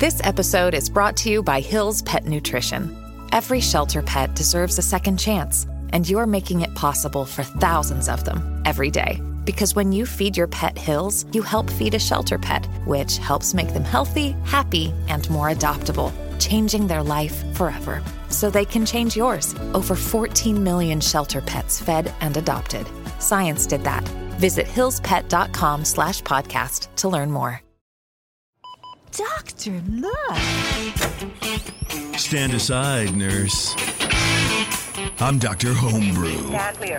This episode is brought to you by Hill's Pet Nutrition. Every shelter pet deserves a second chance, and you're making it possible for thousands of them every day. Because when you feed your pet Hill's, you help feed a shelter pet, which helps make them healthy, happy, and more adoptable, changing their life forever. So they can change yours. Over 14 million shelter pets fed and adopted. Science did that. Visit hillspet.com/podcast to learn more. Doctor, look. Stand aside, nurse. I'm Dr. Homebrew. Stand clear.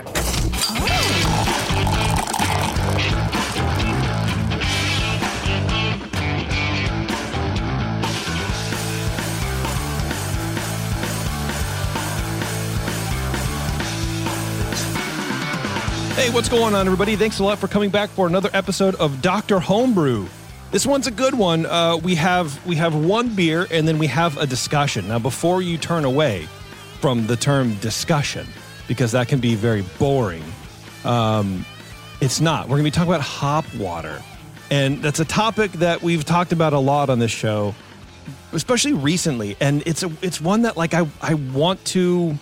Hey, what's going on, everybody? Thanks a lot for coming back for another episode of Dr. Homebrew. This one's a good one. We have one beer, and then we have a discussion. Now, before you turn away from the term discussion, because that can be very boring, it's not. We're going to be talking about hop water, and that's a topic that we've talked about a lot on this show, especially recently. And it's one that like I want to.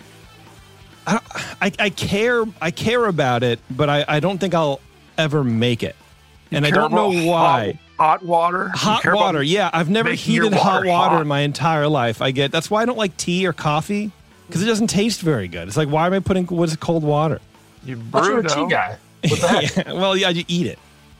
I care about it, but I don't think I'll ever make it. And I don't know why. Hot water? Hot water, yeah. I've never heated hot water in my entire life. That's why I don't like tea or coffee, because it doesn't taste very good. It's like, why am I putting cold water? You're a tea guy. What the heck? Yeah, well, yeah, you eat it.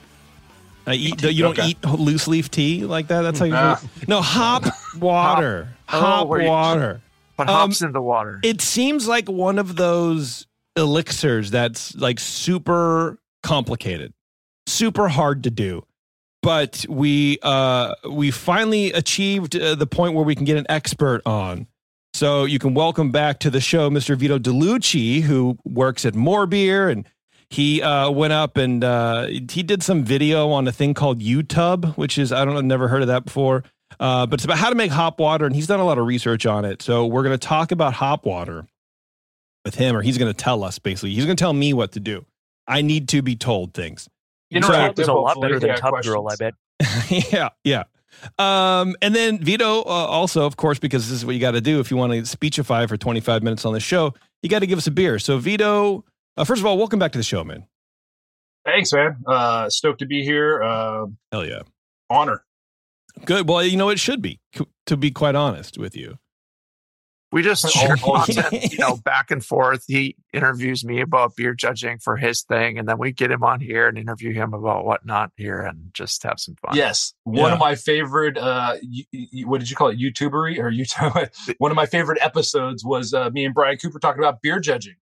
You don't eat loose leaf tea like that? That's how you do it? No, hop water. Hop water. What hops in the water? It seems like one of those elixirs that's like super complicated, super hard to do. But we finally achieved the point where we can get an expert on. So you can welcome back to the show Mr. Vito Delucci, who works at More Beer, and he went up and he did some video on a thing called YouTube, which is, I've never heard of that before. But it's about how to make hop water, and he's done a lot of research on it. So we're going to talk about hop water with him, or he's going to tell us, basically. He's going to tell me what to do. I need to be told things. It's a lot better than Tub Girl, I bet. Yeah. And then Vito also, of course, because this is what you got to do if you want to speechify for 25 minutes on the show, you got to give us a beer. So Vito, first of all, welcome back to the show, man. Thanks, man. Stoked to be here. Hell yeah. Honor. Good. Well, it should be, to be quite honest with you. We just share content, back and forth. He interviews me about beer judging for his thing, and then we get him on here and interview him about whatnot here and just have some fun. Yes. One of my favorite, what did you call it? YouTubery or YouTube? One of my favorite episodes was me and Brian Cooper talking about beer judging.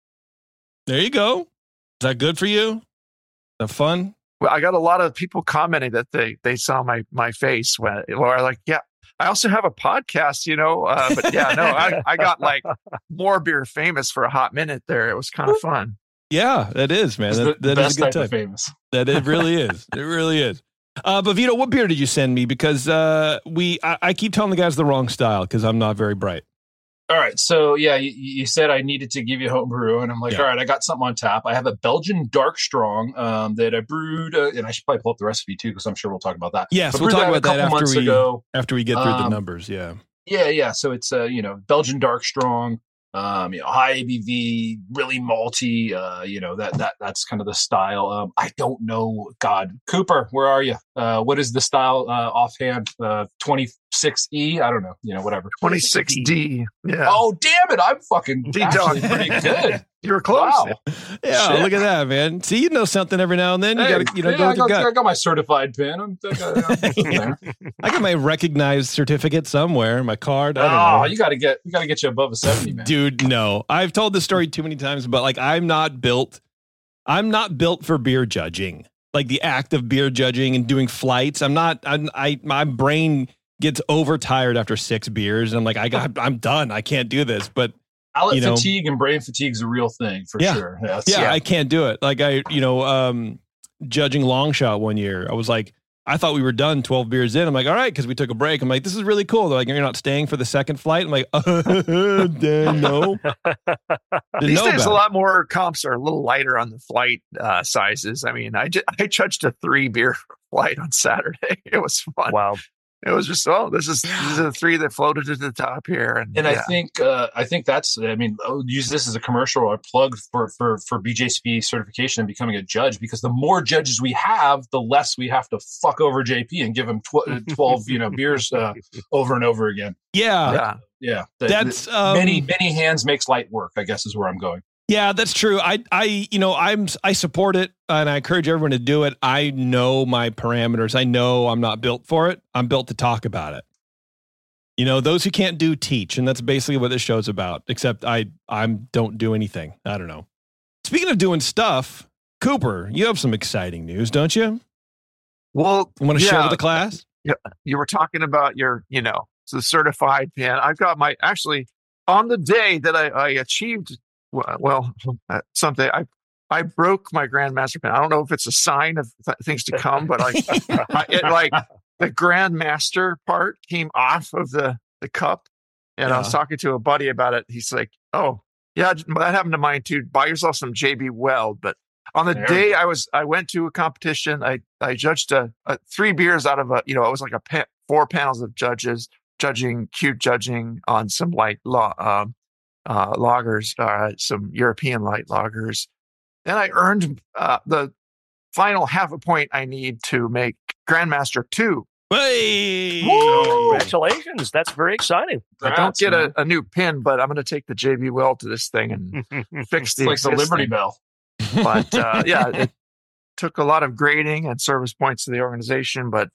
There you go. Is that good for you? Is that fun? Well, I got a lot of people commenting that they saw my face where like, yeah, I also have a podcast, but yeah, no, I got like More Beer famous for a hot minute there. It was kind of fun. Yeah, that is, man. That is a good time. Famous. That it really is. It really is. But Vito, what beer did you send me? Because I keep telling the guys the wrong style because I'm not very bright. All right. So, yeah, you said I needed to give you homebrew, and I'm like, all right, I got something on tap. I have a Belgian Dark Strong that I brewed, and I should probably pull up the recipe, too, because I'm sure we'll talk about that. Yes, we'll talk about that after we get through the numbers, yeah. Yeah. So it's, Belgian Dark Strong, high ABV, really malty, that's kind of the style. I don't know. God, Cooper, where are you? What is the style offhand? 26E? I don't know. Whatever. 26D. Yeah. Oh, damn it. I'm fucking actually pretty good. You were close. Wow. Yeah, Shit. Look at that, man. See, you know something every now and then. You got to, go with your gut. I got my certified pin. I'm there. I got my recognized certificate somewhere, my card. I don't know. We got to get you above a 70, man. Dude, no. I've told this story too many times, but like I'm not built for beer judging. Like the act of beer judging and doing flights. My brain gets overtired after 6 beers. And I'm like, I'm done. I can't do this. But palate fatigue and brain fatigue is a real thing for sure. Yeah, I can't do it. Like judging long shot one year, I was like, I thought we were done 12 beers in. I'm like, all right, because we took a break. I'm like, this is really cool. They're like, you're not staying for the second flight? I'm like, damn, no. These days, a lot more comps are a little lighter on the flight sizes. I mean, I judged a 3 beer flight on Saturday. It was fun. Wow. It was just, these are the three that floated to the top here. And I think that's, I'll use this as a commercial or a plug for BJCP certification and becoming a judge, because the more judges we have, the less we have to fuck over JP and give him 12, beers over and over again. Yeah. That's many hands makes light work, I guess is where I'm going. Yeah, that's true. I support it, and I encourage everyone to do it. I know my parameters. I know I'm not built for it. I'm built to talk about it. Those who can't do, teach, and that's basically what this show's about. Except I don't do anything. I don't know. Speaking of doing stuff, Cooper, you have some exciting news, don't you? Well, you want to share with the class? Yeah, you were talking about your, the certified pen. I've got actually on the day that I achieved. Well, something I broke my Grandmaster pen. I don't know if it's a sign of things to come, but the Grandmaster part came off of the cup, and I was talking to a buddy about it. He's like, "Oh, yeah, that happened to mine too. Buy yourself some JB Weld." But on the day I went to a competition, I judged 3 beers out of it was like 4 panels of judges cute judging on some light lagers, some European light lagers. And I earned the final half a point I need to make Grandmaster 2. Hey! Congratulations. That's very exciting. I don't get a new pin, but I'm going to take the JB Weld to this thing and fix the like the Liberty Bell. But it took a lot of grading and service points to the organization, but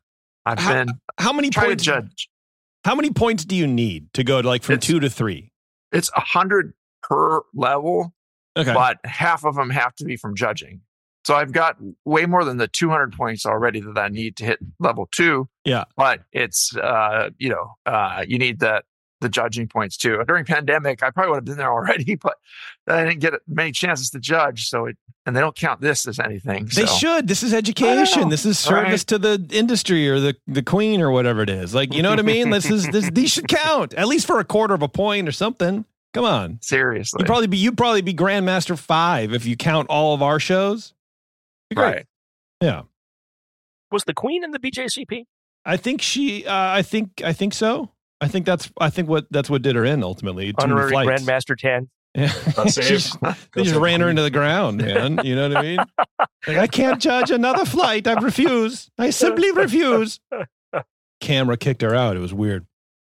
how many points to judge. How many points do you need to go to from 2 to 3? It's 100 per level, but half of them have to be from judging. So I've got way more than the 200 points already that I need to hit level 2. Yeah. But it's, you need the judging points too. During pandemic, I probably would have been there already, but I didn't get many chances to judge. And they don't count this as anything. They should. This is education. This is service to the industry or the queen or whatever it is. You know what I mean? These should count at least for a quarter of a point or something. Come on. Seriously. You'd probably be Grandmaster 5 if you count all of our shows. Right. Yeah. Was the queen in the BJCP? I think I think so. I think that's what did her in ultimately. Honorary Grandmaster 10. Yeah. They just ran her into the ground, man. You know what I mean? I can't judge another flight. I refuse. I simply refuse. Camera kicked her out. It was weird.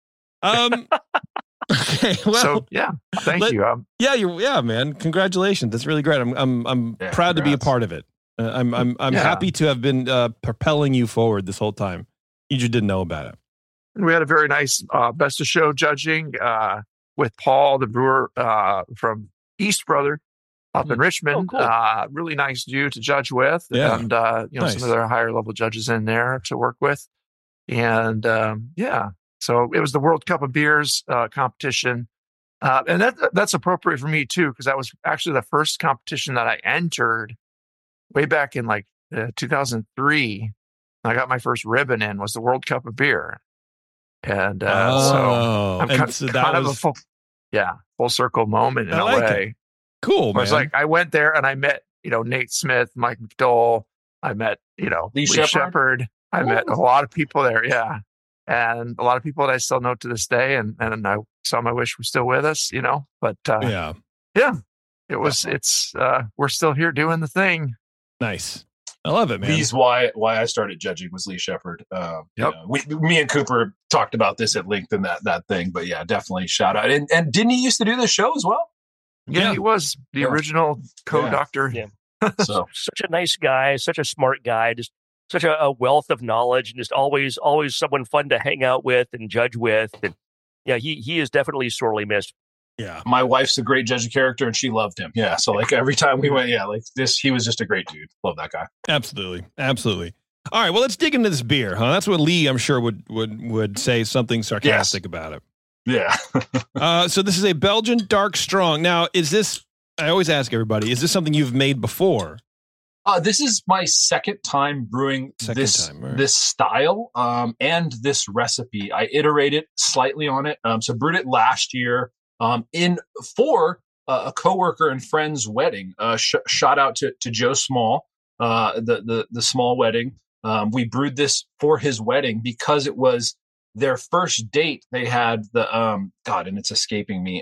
Okay, well, so thank you. Yeah, man. Congratulations. That's really great. I'm proud to be a part of it. I'm happy to have been propelling you forward this whole time. You just didn't know about it. We had a very nice best of show judging with Paul, the brewer from East Brother up in Richmond. Oh, cool. Really nice dude to judge with. Yeah. And, nice. some of their higher level judges in there to work with. And so it was the World Cup of Beers competition. And that's appropriate for me too, because that was actually the first competition that I entered way back in 2003. I got my first ribbon in was the World Cup of Beer. And so I'm kind of a full circle moment in a way. It. Cool, man. It's I went there and I met, Nate Smith, Mike McDowell. I met, Lee Shepherd. I met a lot of people there. Yeah. And a lot of people that I still know to this day. And some I wish were still with us, but we're still here doing the thing. Nice. I love it, man. Lee's why I started judging was Lee Shepherd. Me and Cooper talked about this at length in that thing, but yeah, definitely shout out. And didn't he used to do the show as well? Yeah, he was the original co-doctor. Yeah. So such a nice guy, such a smart guy, just such a wealth of knowledge, and just always someone fun to hang out with and judge with. And yeah, he is definitely sorely missed. Yeah. My wife's a great judge of character and she loved him. Yeah. So every time we went, he was just a great dude. Love that guy. Absolutely. Absolutely. All right. Well, let's dig into this beer, huh? That's what Lee, I'm sure, would say something sarcastic about it. Yeah. So this is a Belgian Dark Strong. Now, I always ask everybody, is this something you've made before? This is my second time brewing this style and this recipe. I iterated slightly on it. So brewed it last year. For a coworker and friend's wedding. Shout out to Joe Small, the Small wedding. We brewed this for his wedding because it was their first date. They had the God, and it's escaping me.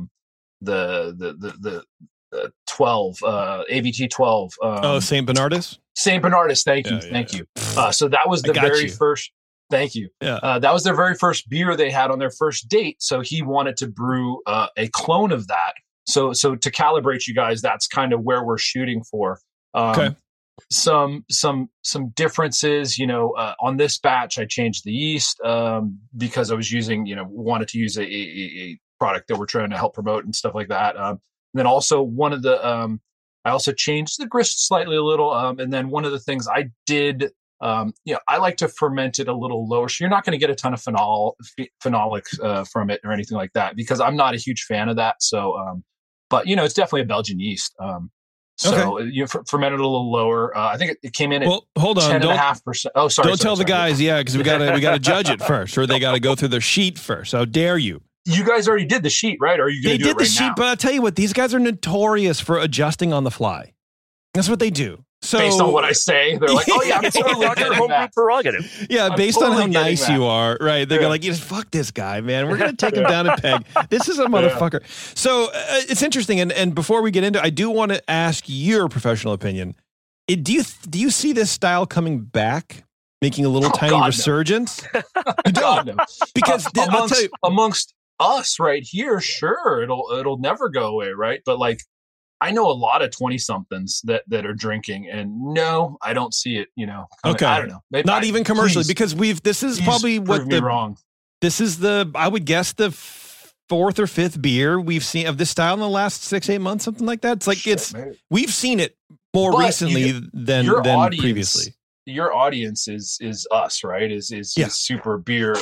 The 12 ABT 12. St. Bernardus. St. Bernardus. Thank you, Yeah, thank you. So that was the very first. Thank you. Yeah. That was their very first beer they had on their first date. So he wanted to brew a clone of that. So to calibrate you guys, that's kind of where we're shooting for. Okay. Some differences, on this batch, I changed the yeast because I was using, wanted to use a product that we're trying to help promote and stuff like that. And then also one of the, I also changed the grist slightly a little. And then one of the things I did, I like to ferment it a little lower. So you're not going to get a ton of phenolics from it or anything like that, because I'm not a huge fan of that. So, but it's definitely a Belgian yeast. So fermented a little lower. I think it came in at hold on, 10.5%. Oh, sorry. Don't tell the guys, because we gotta judge it first, or they gotta go through their sheet first. How dare you? You guys already did the sheet, right? Or are you going to do it right now? They did the sheet, but I'll tell you what, these guys are notorious for adjusting on the fly. That's what they do. So based on what I say, they're like, "Oh yeah, it's a homebrew prerogative." Yeah, based on how nice you are, right? They're like, "Fuck this guy, man. We're gonna take him down a peg. This is a motherfucker." Yeah. So it's interesting, and before we get into, I do want to ask your professional opinion. Do you see this style coming back, making a little tiny resurgence? No. You don't, no. Because I'll tell you, amongst us right here, sure, it'll never go away, right? But like, I know a lot of 20-somethings that are drinking, and no, I don't see it. Okay, I don't know. Maybe not even commercially, because this is probably what wrong. This is I would guess the fourth or fifth beer we've seen of this style in the last 6-8 months, something like that. It's like we've seen it more recently than previously. Your audience is us, right? Is super beer,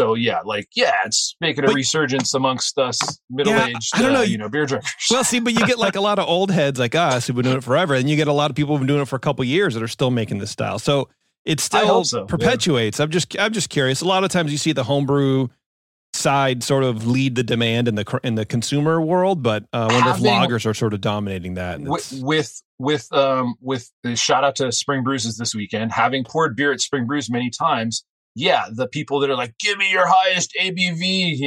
it's making a resurgence amongst us middle-aged I don't know, beer drinkers. Well, see, but you get like a lot of old heads like us who've been doing it forever, and you get a lot of people who've been doing it for a couple of years that are still making this style. So it still perpetuates. Yeah. I'm just curious. A lot of times you see the homebrew side sort of lead the demand in the consumer world, but I wonder if lagers are sort of dominating that. With the shout out to Spring Brews this weekend, having poured beer at Spring Brews many times. Yeah, the people that are like, give me your highest ABV,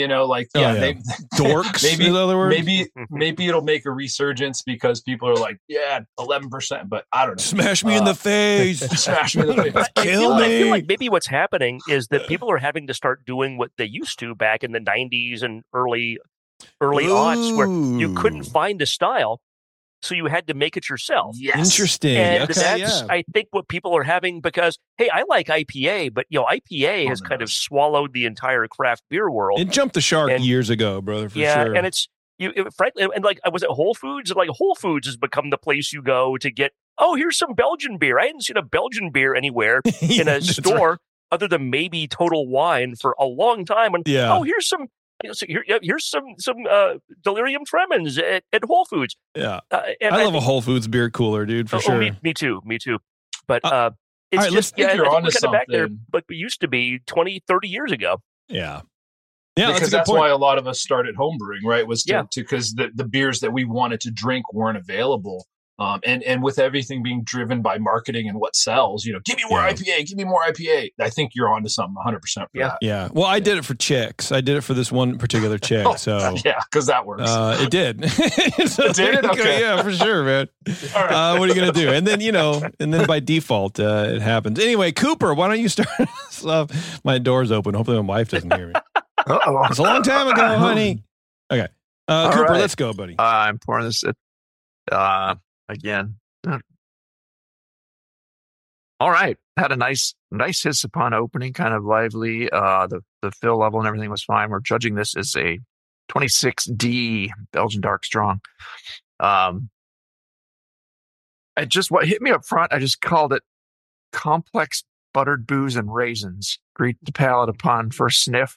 dorks. Maybe, in other words, maybe it'll make a resurgence because people are like, 11%, but I don't know. Smash me in the face. Smash me in the face. Kill me. I feel like maybe what's happening is that people are having to start doing what they used to back in the 90s and early aughts, where you couldn't find a style. So you had to make it yourself. Yes. Interesting. And that's, I think, what people are having, because, hey, I like IPA, but, IPA has kind of swallowed the entire craft beer world. It jumped the shark years ago, brother, for sure. Yeah, and it's, frankly, and like, was it Whole Foods? Like, Whole Foods has become the place you go to get, here's some Belgian beer. I hadn't seen a Belgian beer anywhere in a store other than maybe Total Wine for a long time. And, here's some... So here's some Delirium Tremens at Whole Foods. Yeah, I love a Whole Foods beer cooler, dude, for sure. Me too. But it's right, just you're onto something back there, but we used to be 20, 30 years ago. Yeah, because that's why a lot of us started homebrewing, right? Was because the beers that we wanted to drink weren't available. And with everything being driven by marketing and what sells, give me more IPA, give me more IPA. I think you're onto something 100% for that. Yeah. Well, I did it for chicks. I did it for this one particular chick. So because that works. It did. So it did? Okay. Yeah, for sure, man. All right. What are you going to do? And then, by default, it happens. Anyway, Cooper, why don't you start us off? My door's open. Hopefully my wife doesn't hear me. Uh-oh. It's a long time ago, honey. Okay. Cooper, right. Let's go, buddy. I'm pouring this again. All right. Had a nice hiss upon opening, kind of lively. The fill level and everything was fine. We're judging this as a 26D Belgian Dark Strong. What hit me up front, I just called it complex buttered booze and raisins. Greet the palate upon first sniff.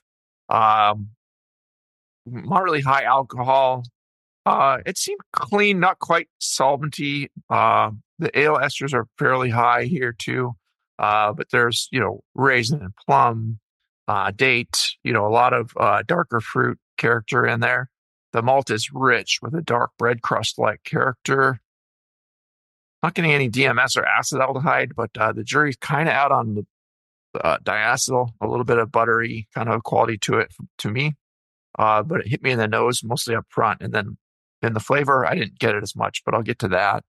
Moderately high alcohol. It seemed clean, not quite solventy. The ale esters are fairly high here too. But there's, raisin and plum, date, a lot of darker fruit character in there. The malt is rich with a dark bread crust-like character. not getting any DMS or acetaldehyde, but the jury's kind of out on the diacetyl, a little bit of buttery kind of quality to it to me. But it hit me in the nose mostly up front. And then in the flavor, I didn't get it as much, but I'll get to that.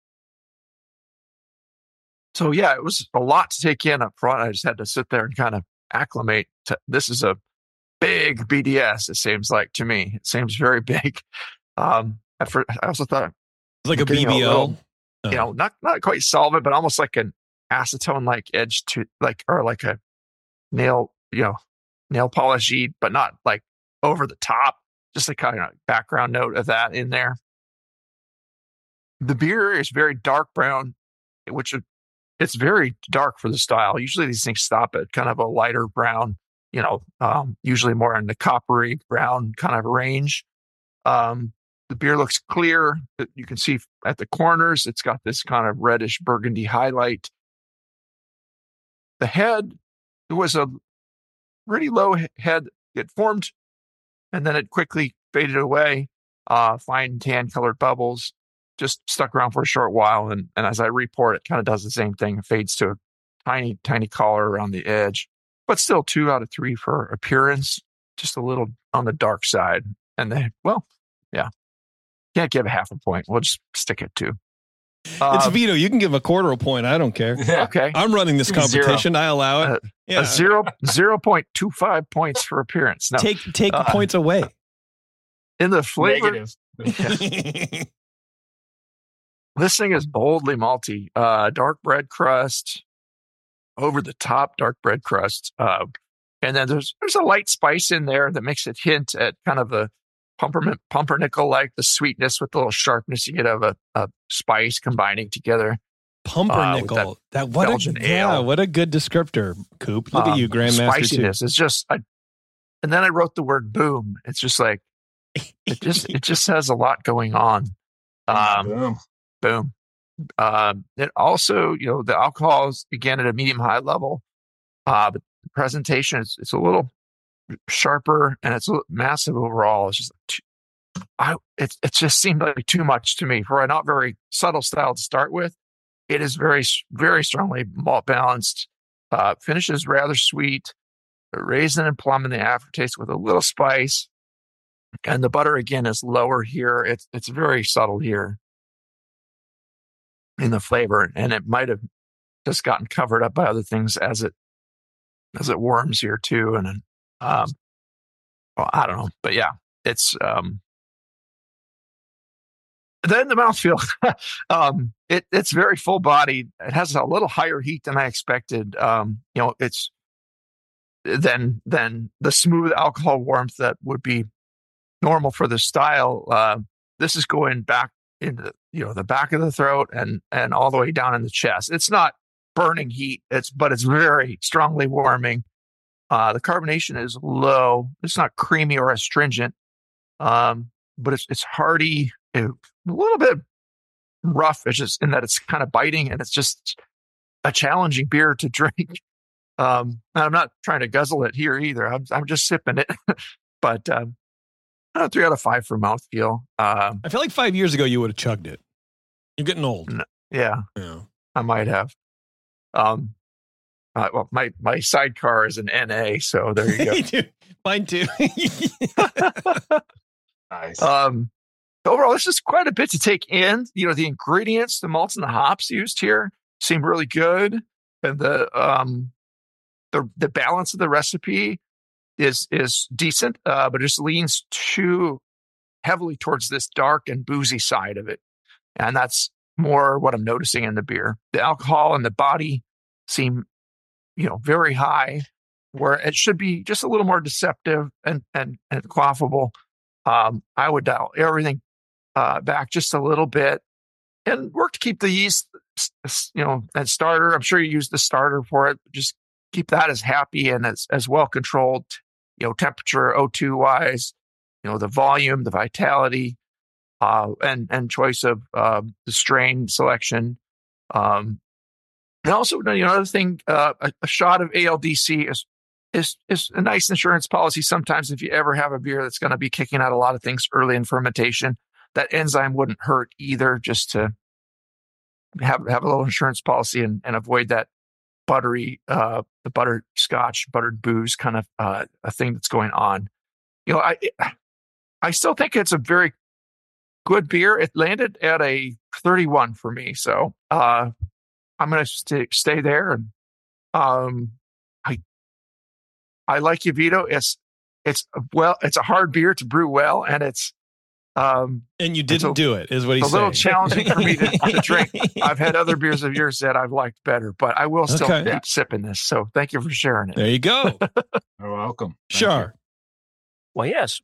So yeah, it was a lot to take in up front. I just had to sit there and kind of acclimate to, this is a big BDS, it seems like to me. It seems very big. At first, I also thought It's like a BBL. Not quite solvent, but almost like an acetone-like edge to or like a nail polish, but not like over the top. Just a kind of background note of that in there. The beer is very dark brown, which it's very dark for the style. Usually these things stop at kind of a lighter brown, usually more in the coppery brown kind of range. The beer looks clear. You can see at the corners, it's got this kind of reddish burgundy highlight. The head, it was a pretty low head. It formed and then it quickly faded away. Fine tan colored bubbles, just stuck around for a short while. And as I report, it kind of does the same thing. It fades to a tiny, tiny collar around the edge, but still 2 out of 3 for appearance, just a little on the dark side. And yeah. Can't give a half a point. We'll just stick at 2. It's Vito. You can give a quarter a point. I don't care. Okay. I'm running this competition. 0. I allow it. A 0.25 points for appearance. No. Take points away. In the flavor. Negative. This thing is boldly malty. Dark bread crust. Over the top dark bread crust. And then there's a light spice in there that makes it hint at kind of the pumpernickel, like the sweetness with the little sharpness you get of a spice combining together. Pumpernickel. What a good descriptor, Coop. Look at you, Grandmaster. Spiciness. It's just, and then I wrote the word boom. It's just like, it just has a lot going on. Boom. It also, the alcohol is again at a medium high level. The presentation it's a little sharper and it's massive overall. It's just it just seemed like too much to me for a not very subtle style to start with. It is very, very strongly malt balanced. Finishes rather sweet, raisin and plum in the aftertaste with a little spice, and the butter again is lower here. It's very subtle here in the flavor, and it might have just gotten covered up by other things as it warms here too. And I don't know, but yeah, it's then the mouthfeel. It's very full bodied. It has a little higher heat than I expected. It's than the smooth alcohol warmth that would be normal for the style. This is going back into the back of the throat and all the way down in the chest. It's not burning heat. But it's very strongly warming. The carbonation is low. It's not creamy or astringent, but it's hearty, a little bit rough. It's just in that it's kind of biting, and it's just a challenging beer to drink. I'm not trying to guzzle it here either. I'm just sipping it, but 3 out of 5 for mouthfeel. I feel like 5 years ago you would have chugged it. You're getting old. Yeah, I might have. Well, my sidecar is an NA, so there you go. Mine too. Nice. Overall, this is quite a bit to take in. The ingredients, the malts and the hops used here seem really good, and the balance of the recipe is decent, but it just leans too heavily towards this dark and boozy side of it, and that's more what I'm noticing in the beer. The alcohol and the body seem very high, where it should be just a little more deceptive and quaffable. I would dial everything back just a little bit and work to keep the yeast, and starter. I'm sure you use the starter for it. Just keep that as happy and as well controlled, temperature, O2 wise, the volume, the vitality, and choice of the strain selection. And also, another thing, a shot of ALDC is a nice insurance policy. Sometimes if you ever have a beer that's going to be kicking out a lot of things early in fermentation, that enzyme wouldn't hurt either, just to have a little insurance policy and avoid that buttery, the butterscotch, buttered booze kind of a thing that's going on. I still think it's a very good beer. It landed at a 31 for me, so I'm going to stay there. And I like you, Vito. It's a hard beer to brew well, and it's and you didn't do it, is what he's saying. It's a little challenging for me to drink. I've had other beers of yours that I've liked better, but I will still keep sipping this. So thank you for sharing it. There you go. You're welcome. Sure. Well, yes.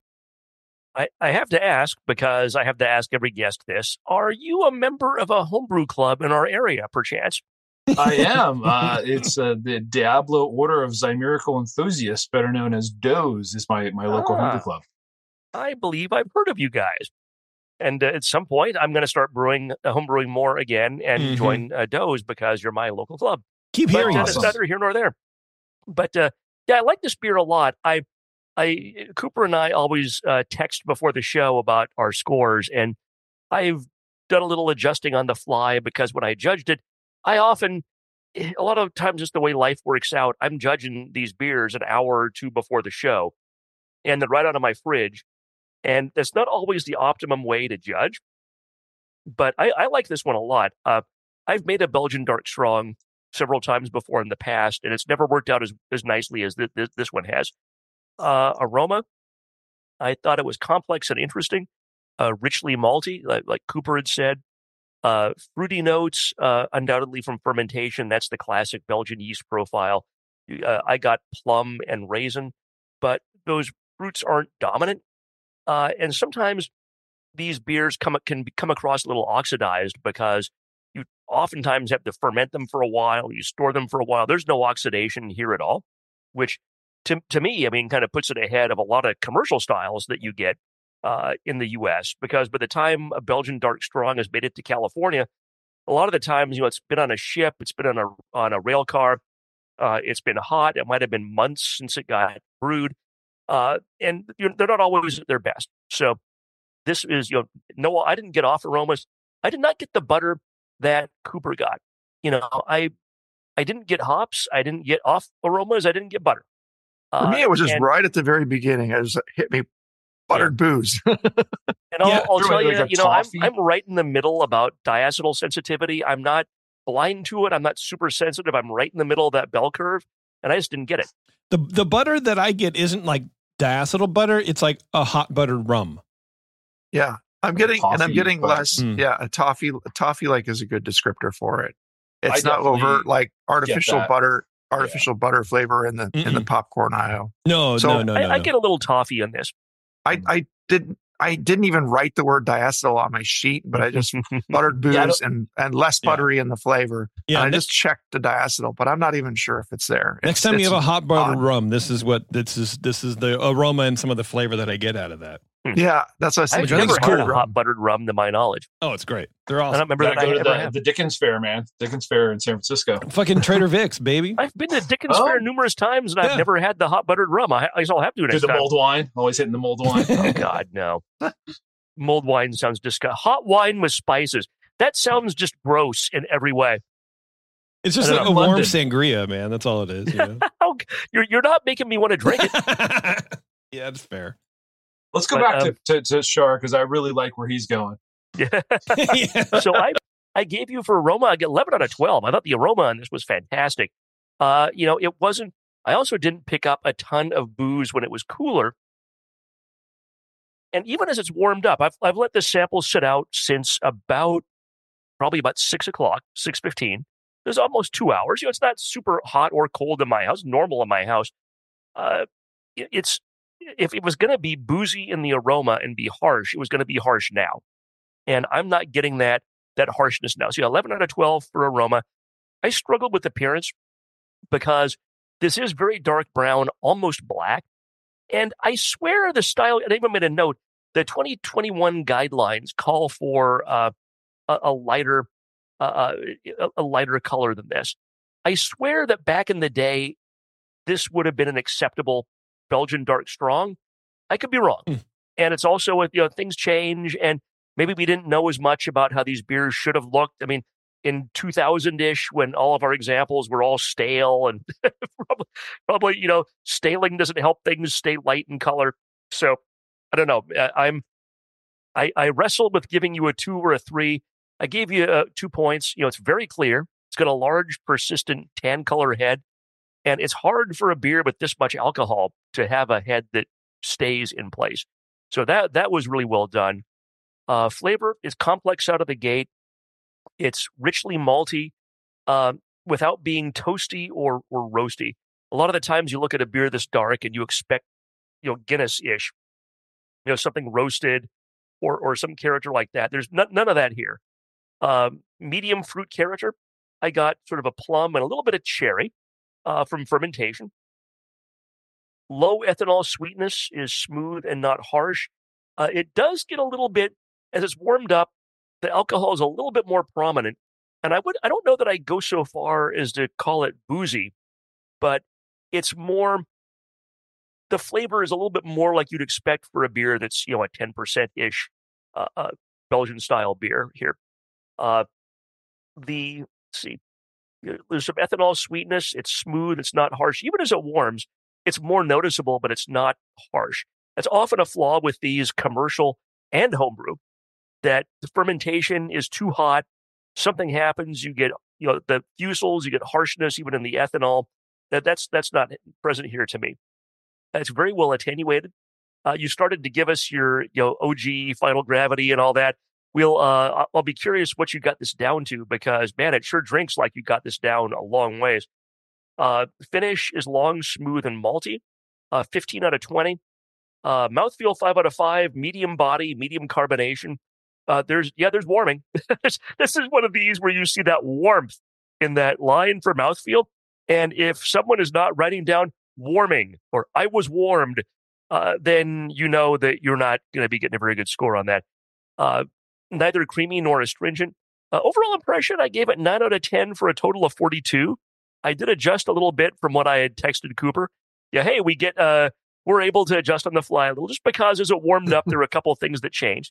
I have to ask, because I have to ask every guest this. Are you a member of a homebrew club in our area, perchance? I am. It's the Diablo Order of Zymerical Enthusiasts, better known as DOES, is my local homebrew club. I believe I've heard of you guys. And at some point, I'm going to start homebrewing more again and join DOES because you're my local club. Keep hearing this. It's neither here nor there. But yeah, I like this beer a lot. Cooper and I always text before the show about our scores, and I've done a little adjusting on the fly because when I judged it, a lot of times just the way life works out, I'm judging these beers an hour or two before the show, and then right out of my fridge. And that's not always the optimum way to judge, but I like this one a lot. I've made a Belgian Dark Strong several times before in the past, and it's never worked out as nicely as this one has. Aroma, I thought it was complex and interesting, richly malty, like Cooper had said. Fruity notes, undoubtedly from fermentation. That's the classic Belgian yeast profile. I got plum and raisin, but those fruits aren't dominant. And sometimes these beers can come across a little oxidized because you oftentimes have to ferment them for a while. You store them for a while. There's no oxidation here at all, which to me, I mean, kind of puts it ahead of a lot of commercial styles that you get in the U.S. Because by the time a Belgian Dark Strong has made it to California, a lot of the times, it's been on a ship, it's been on a rail car, it's been hot. It might have been months since it got brewed. And they're not always at their best. So this is, no, I didn't get off aromas. I did not get the butter that Cooper got. I didn't get hops. I didn't get off aromas. I didn't get butter. For me, it was just right at the very beginning. It just hit me, buttered booze. And I'll tell you, I'm right in the middle about diacetyl sensitivity. I'm not blind to it. I'm not super sensitive. I'm right in the middle of that bell curve, and I just didn't get it. The butter that I get isn't like diacetyl butter. It's like a hot buttered rum. Yeah, I'm getting less. Yeah, a toffee like is a good descriptor for it. It's not over like artificial butter flavor in the popcorn aisle. No. I get a little toffee on this. I didn't even write the word diacetyl on my sheet, but I just buttered booze and less buttery in the flavor. Yeah, and I just checked the diacetyl, but I'm not even sure if it's there. Next time you have a hot buttered rum, this is the aroma and some of the flavor that I get out of that. Yeah, that's what I said. I've never had a hot buttered rum to my knowledge. Oh, it's great. They're awesome. I don't remember that. Go to the Dickens Fair, man. Dickens Fair in San Francisco. Fucking Trader Vic's, baby. I've been to Dickens Fair numerous times, and I've never had the hot buttered rum. I guess I'll have to next time. The mulled wine. Always hitting the mulled wine. Oh, God, no. Mulled wine sounds disgusting. Hot wine with spices. That sounds just gross in every way. It's just like a warm sangria, man. That's all it is. You're not making me want to drink it. Yeah, that's fair. Let's go back to Shar, because I really like where he's going. Yeah. So I gave you for aroma, I get 11 out of 12. I thought the aroma on this was fantastic. It wasn't, I also didn't pick up a ton of booze when it was cooler. And even as it's warmed up, I've let this sample sit out since probably about 6 o'clock, 6:15. There's almost 2 hours. It's not super hot or cold in my house, normal in my house. If it was going to be boozy in the aroma and be harsh, it was going to be harsh now. And I'm not getting that harshness now. So 11 out of 12 for aroma. I struggled with appearance because this is very dark brown, almost black. And I swear the style, and I even made a note, the 2021 guidelines call for a lighter color than this. I swear that back in the day, this would have been an acceptable Belgian Dark Strong. I could be wrong. And it's also, things change, and maybe we didn't know as much about how these beers should have looked. I mean, in 2000-ish when all of our examples were all stale and probably, staling doesn't help things stay light in color. So I don't know. I wrestled with giving you a 2 or a 3. I gave you 2 points. It's very clear. It's got a large, persistent tan color head, and it's hard for a beer with this much alcohol to have a head that stays in place. So that was really well done. Flavor is complex out of the gate. It's richly malty without being toasty or roasty. A lot of the times you look at a beer this dark and you expect, Guinness-ish, something roasted or some character like that. There's none of that here. Medium fruit character. I got sort of a plum and a little bit of cherry from fermentation. Low ethanol sweetness is smooth and not harsh. It does get a little bit, as it's warmed up, the alcohol is a little bit more prominent. And I don't know that I go so far as to call it boozy, but it's more, the flavor is a little bit more like you'd expect for a beer that's, a 10%-ish Belgian style beer here. Let's see, there's some ethanol sweetness. It's smooth. It's not harsh. Even as it warms, it's more noticeable, but it's not harsh. That's often a flaw with these commercial and homebrew, that the fermentation is too hot. Something happens. You get, the fusels, you get harshness even in the ethanol. That's not present here to me. It's very well attenuated. You started to give us your, OG final gravity and all that. I'll be curious what you got this down to, because man, it sure drinks like you got this down a long ways. Finish is long, smooth, and malty. 15 out of 20. Mouthfeel 5 out of 5. Medium body, medium carbonation. There's warming. This is one of these where you see that warmth in that line for mouthfeel. And if someone is not writing down warming or I was warmed, then you know that you're not going to be getting a very good score on that. Neither creamy nor astringent. Overall impression, I gave it 9 out of 10 for a total of 42. I did adjust a little bit from what I had texted Cooper. Yeah, hey, we're able to adjust on the fly a little, just because as it warmed up, there were a couple of things that changed.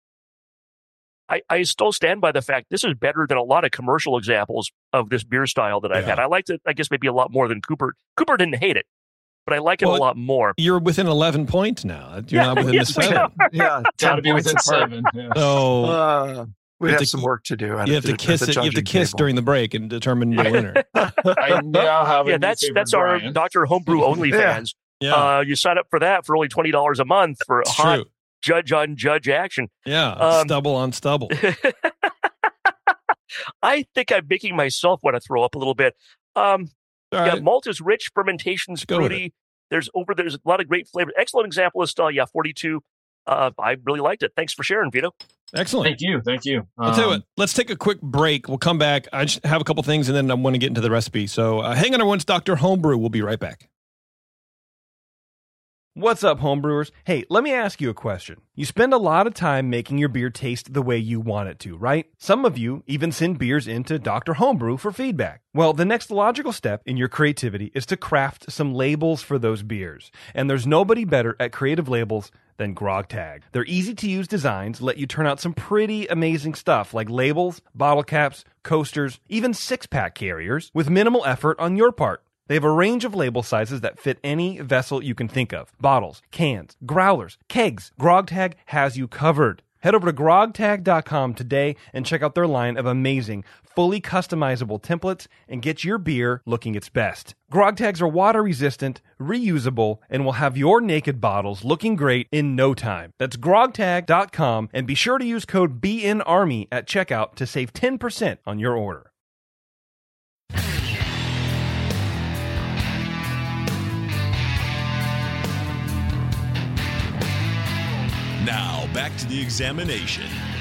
I still stand by the fact this is better than a lot of commercial examples of this beer style that I've had. I liked it, I guess, maybe a lot more than Cooper. Cooper didn't hate it, but I like it a lot more. You're within 11 points now. You're not within the 7. Yeah, got to be within 7. Yeah. So we have some work to do. You have to kiss it. You have to kiss during the break and determine your winner. I now have a that's our Dr. Homebrew OnlyFans. Yeah. You sign up for that for only $20 a month for It's hot true. judge on judge action. Yeah, stubble on stubble. I think I'm making myself want to throw up a little bit. Right. Malt is rich, fermentation's fruity. There's a lot of great flavor. Excellent example of style. 42. I really liked it. Thanks for sharing, Vito. Excellent. Thank you. I'll tell you what, let's take a quick break. We'll come back. I just have a couple things, and then I want to get into the recipe. So hang on everyone. It's Dr. Homebrew. We'll be right back. What's up, homebrewers? Hey, let me ask you a question. You spend a lot of time making your beer taste the way you want it to, right? Some of you even send beers into Dr. Homebrew for feedback. Well, the next logical step in your creativity is to craft some labels for those beers. And there's nobody better at creative labels than GrogTag. Their easy-to-use designs let you turn out some pretty amazing stuff like labels, bottle caps, coasters, even six-pack carriers with minimal effort on your part. They have a range of label sizes that fit any vessel you can think of. Bottles, cans, growlers, kegs. GrogTag has you covered. Head over to grogtag.com today and check out their line of amazing, fully customizable templates and get your beer looking its best. GrogTags are water resistant, reusable, and will have your naked bottles looking great in no time. That's grogtag.com, and be sure to use code BNARMY at checkout to save 10% on your order. Now, back to the examination.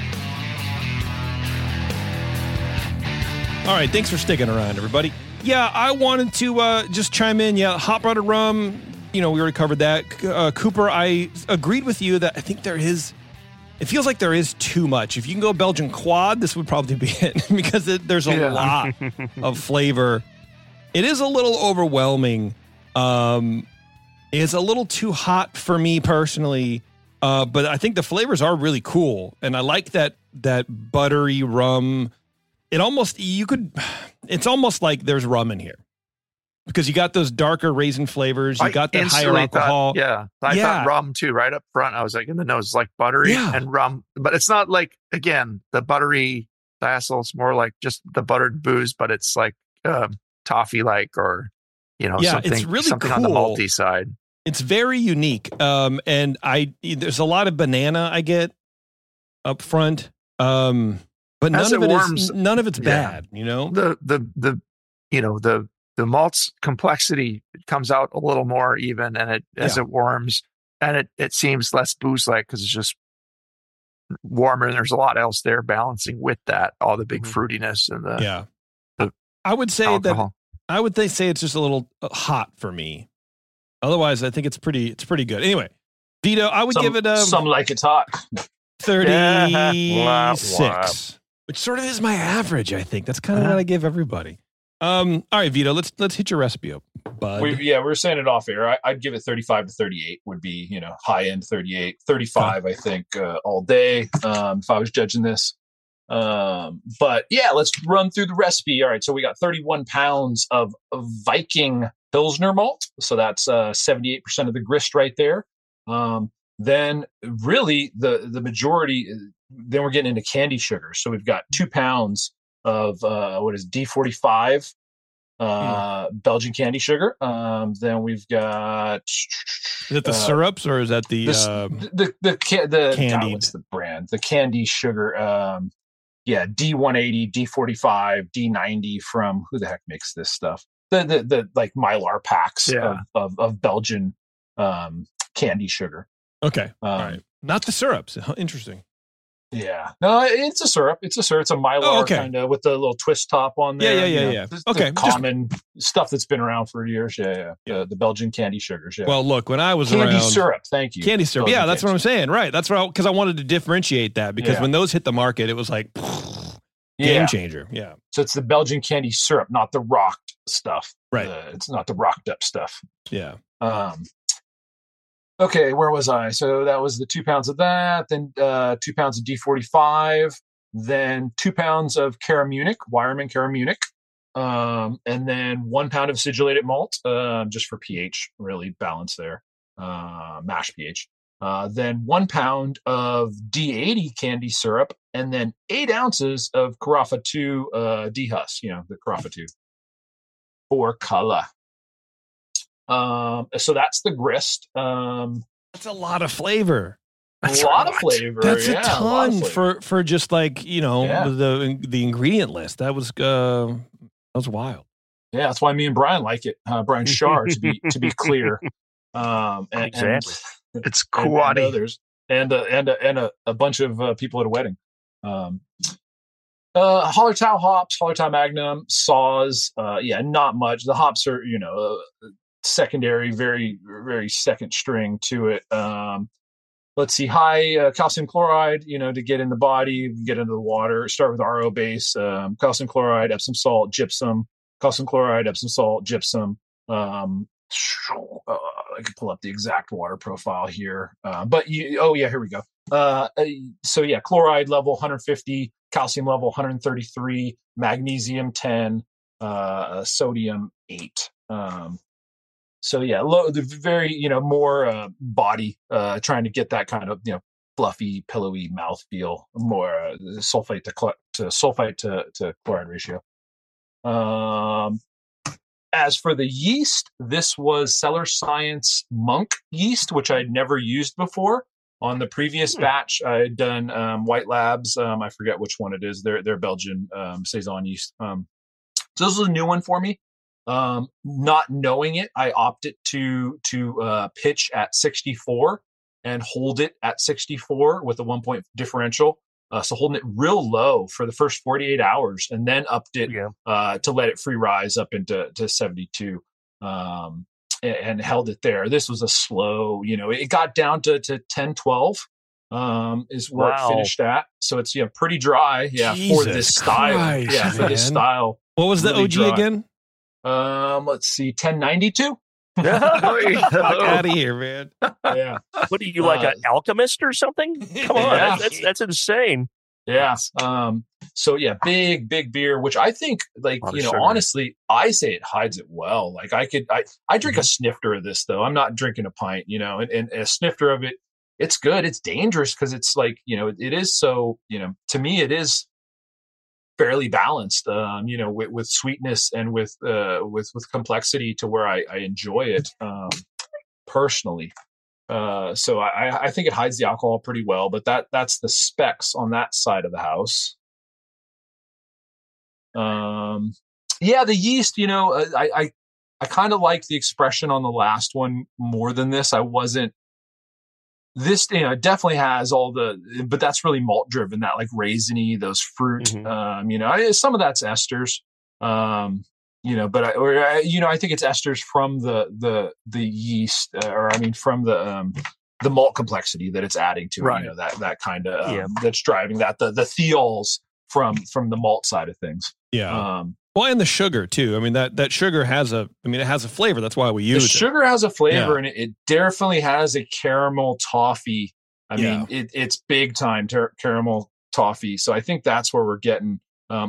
All right, thanks for sticking around, everybody. Yeah, I wanted to just chime in. Yeah, hot butter rum, we already covered that. Cooper, I agreed with you that I think it feels like there is too much. If you can go Belgian quad, this would probably be it because there's a lot of flavor. It is a little overwhelming. It's a little too hot for me personally. But I think the flavors are really cool, and I like that buttery rum it's almost like there's rum in here because you got those darker raisin flavors. You got the higher alcohol. I thought rum too, right up front. I was like in the nose, like buttery and rum, but it's not like, again, the buttery diacetyl. It's more like just the buttered booze, but it's like toffee like, or, something, it's really something cool. on the malty side. It's very unique. And there's a lot of banana I get up front. But none of it's bad, The malt's complexity comes out a little more even, and as it warms, and it seems less booze like because it's just warmer, and there's a lot else there balancing with that, all the big fruitiness and the I would say alcohol. say it's just a little hot for me. Otherwise, I think it's pretty good. Anyway, Vito, I would give it some like it's hot. 36, which sort of is my average. I think that's kind of what I give everybody. All right, Vito, let's hit your recipe up, bud. We were saying it off air. I'd give it 35 to 38 would be, high end 38, 35, I think, all day. If I was judging this. But yeah, let's run through the recipe. All right. So we got 31 pounds of Viking Pilsner malt. So that's 78% of the grist right there. Then really the majority, then we're getting into candy sugar. So we've got 2 pounds of D45 Belgian candy sugar. Then we've got, is it the syrups or is that the candy? What's the brand? The candy sugar. D180, D45, D90 from who the heck makes this stuff? The like Mylar packs of Belgian candy sugar. Okay. All right. Not the syrups. Interesting. Yeah. No, it's a syrup. It's a Mylar kind of with the little twist top on there. Yeah. Okay. The common stuff that's been around for years. Yeah. The Belgian candy sugars. Yeah. Well, look, when I was candy syrup. Thank you. Candy syrup. Belgian that's what I'm saying. Right. That's what because I wanted to differentiate that because when those hit the market, it was like game changer. Yeah. So it's the Belgian candy syrup, not the rocked stuff. Right. It's not the rocked up stuff. Yeah. Okay, where was I? So that was the 2 pounds of that, then 2 pounds of D45, then 2 pounds of Cara Munich, Weyermann Cara Munich, and then 1 pound of acidulated malt, just for pH, really balance there, mash pH. Then 1 pound of D80 candy syrup, and then 8 ounces of Carafa 2 D-Hus, the Carafa 2 for color. So that's the grist. That's a lot of flavor. That's a lot of flavor. That's a ton for just like the ingredient list. That was wild. Yeah, that's why me and Brian like it. Brian Shar to be clear. Exactly. It's quality. And others, and a bunch of people at a wedding. Hallertau hops, Hallertau Magnum, Saws. Not much. The hops are secondary, very very second string to it. Let's see, high calcium chloride, to get in the body, get into the water. Start with RO base, calcium chloride, Epsom salt, gypsum, calcium chloride, Epsom salt, gypsum. I could pull up the exact water profile here, but here we go. Chloride level 150, calcium level 133, magnesium 10, sodium 8. The very, more body, trying to get that kind of, fluffy, pillowy mouthfeel, more sulfate to chloride ratio. As for the yeast, this was Cellar Science Monk yeast, which I'd never used before. On the previous batch, I had done White Labs. I forget which one it is. They're Belgian Saison yeast. So this was a new one for me. Not knowing it, I opted to pitch at 64 and hold it at 64 with a 1 point differential. So holding it real low for the first 48 hours and then upped it to let it free rise up into 72 and held it there. This was a slow, it got down to 10, 12 is where it finished at. So it's pretty dry. Jesus for this style. Christ, for this style. What was really the OG again? Let's see, 1092. Fuck out of here, man. Yeah. What are you, like an alchemist or something? Come on, that's insane. Yeah. So yeah, big beer, which I think, like, Lot of you know, sugar. honestly, I say it hides it well. Like I drink a snifter of this though. I'm not drinking a pint, you know, and a snifter of it, it's good. It's dangerous because it's like, you know, it is so, you know, to me, it is fairly balanced, you know, with sweetness and with complexity to where I enjoy it, personally. So I think it hides the alcohol pretty well, but that's the specs on that side of the house. Yeah, the yeast, you know, I kind of like the expression on the last one more than this. This, you know, it definitely has but that's really malt driven, that like raisiny, those fruit, you know, some of that's esters, you know, but you know, I think it's esters from the yeast, from the malt complexity that it's adding to it, you know, that kind of, that's driving that, the thiols from the malt side of things. Yeah. Well, and the sugar too. I mean, that sugar it has a flavor. That's why we use it. The sugar has a flavor, and it definitely has a caramel toffee. I mean, it's big time caramel toffee. So I think that's where we're getting. I'm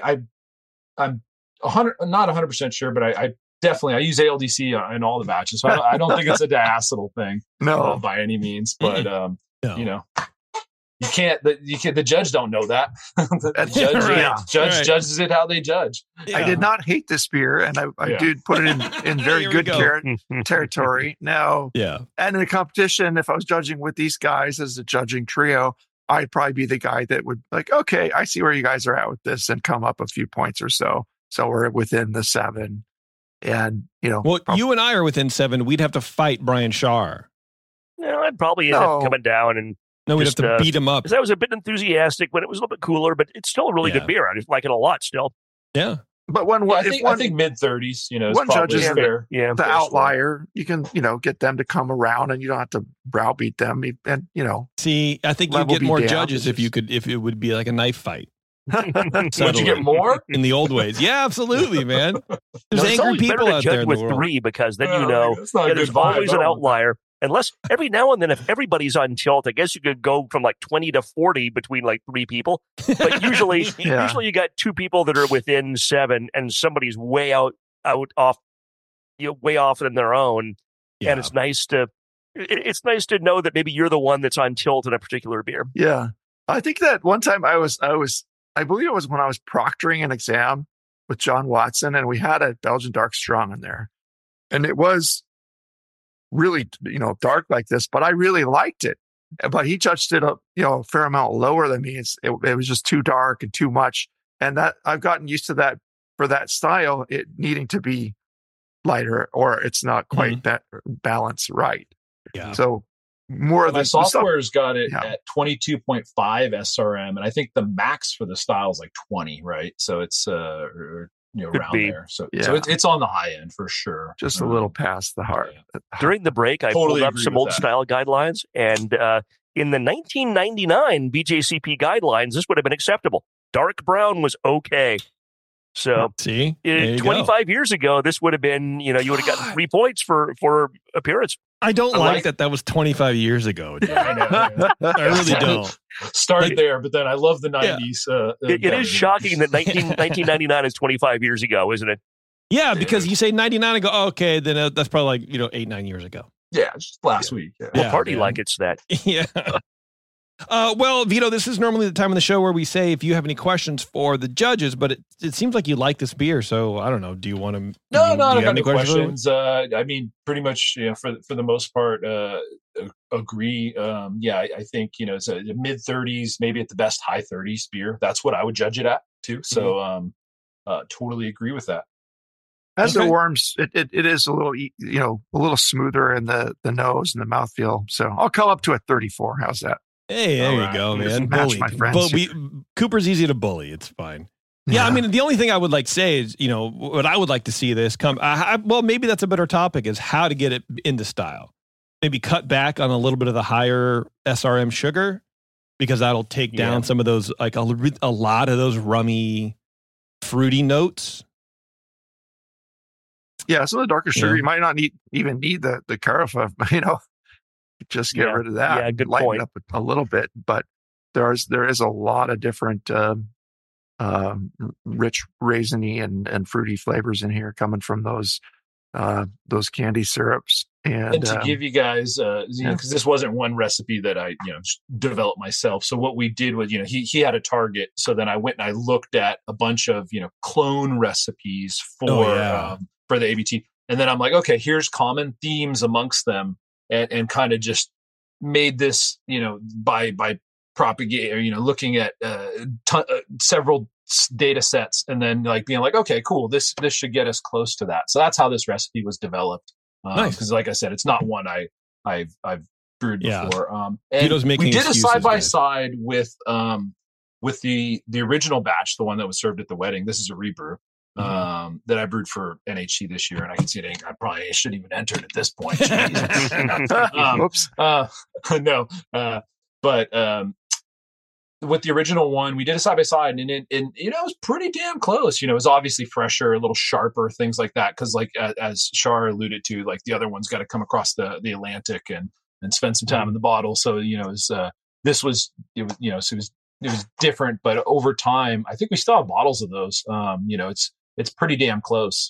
not 100% sure, but I definitely use ALDC in all the batches. So I don't think it's a diacetyl thing, by any means. But you know. You can't. The judge don't know that. The judge judges it how they judge. I did not hate this beer, and I did put it in very good territory. Now, and in a competition, if I was judging with these guys as a judging trio, I'd probably be the guy that would like, okay, I see where you guys are at with this, and come up a few points or so. So we're within the 7, and you know. Well, you and I are within 7. We'd have to fight Brian Shar. No, I'd probably end up coming down and. No, we'd have to beat him up. Because I was a bit enthusiastic when it was a little bit cooler, but it's still a really good beer. I just like it a lot still. Yeah. But I think mid-30s, you know, one judge is fair. The outlier. You can, you know, get them to come around, and you don't have to browbeat them. And you know, see, I think you get more judges if it would be like a knife fight. Would you get more in the old ways? Yeah, absolutely, man. There's angry people out there in the world. 3 because then you know there's always an outlier. Unless every now and then, if everybody's on tilt, I guess you could go from like 20 to 40 between like 3 people. But usually you got 2 people that are within 7, and somebody's way off, you know, way off than their own. Yeah. And it's nice to know that maybe you're the one that's on tilt in a particular beer. Yeah, I think that one time I believe it was when I was proctoring an exam with John Watson, and we had a Belgian Dark Strong in there, and it was really, you know, dark like this, but I really liked it. But he judged it a fair amount lower than me. It was just too dark and too much, and that I've gotten used to that for that style, it needing to be lighter, or it's not quite that balanced right. Yeah. So more of the software's got it at 22.5 SRM, and I think the max for the style is like 20, right? So it's around there. So it's on the high end for sure. Just a little past the heart. During the break, I pulled up some old style guidelines, and in the 1999 BJCP guidelines, this would have been acceptable. Dark brown was okay. So, see, 25 years ago, this would have been, you would have gotten 3 points for appearance. I don't like that was 25 years ago. I know. I really don't. Started there, but then I love the 90s. It is shocking that 1999 is 25 years ago, isn't it? Yeah, because you say 99 and go, oh, okay, then that's probably like, 8-9 years ago. Yeah, just last week. Yeah. Well, party like it's that. Yeah. Well, Vito, this is normally the time of the show where we say if you have any questions for the judges, but it seems like you like this beer, so I don't know. Do you want to? No, I don't have any questions. I mean, pretty much, for the most part, agree. I think it's a mid 30s, maybe at the best high 30s beer. That's what I would judge it at too. So, totally agree with that. As it warms, it is a little smoother in the nose and the mouthfeel. So I'll come up to a 34. How's that? Hey, there you go, man. Match my friends. Cooper's easy to bully. It's fine. Yeah, I mean, the only thing I would like to say is, what I would like to see this come. Well, maybe that's a better topic, is how to get it into style. Maybe cut back on a little bit of the higher SRM sugar, because that'll take down some of those, like a lot of those rummy, fruity notes. Yeah, some of the darker sugar, you might not even need the Carafa, just get rid of that. Yeah, good lighten point. it up a little bit. But there is a lot of different rich raisiny and fruity flavors in here coming from those candy syrups. And to give you guys, because this wasn't one recipe that I, developed myself. So what we did was, he had a target. So then I went and I looked at a bunch of, clone recipes for the ABT. And then I'm like, okay, here's common themes amongst them, and kind of just made this, by propagate, or, looking at several data sets, and then like being like, okay, cool, this should get us close to that. So that's how this recipe was developed. Nice. Because like I said, it's not one I've brewed before. And Tito's making we did excuses, a side by side with the original batch, the one that was served at the wedding. This is a rebrew that I brewed for NHC this year, and I can see it. I probably shouldn't even enter it at this point. Whoops. No, but with the original one, we did a side by side, and it was pretty damn close. It was obviously fresher, a little sharper, things like that. Because like as Shar alluded to, like the other one's got to come across the Atlantic and spend some time in the bottle. So it was different, but over time, I think we still have bottles of those. It's pretty damn close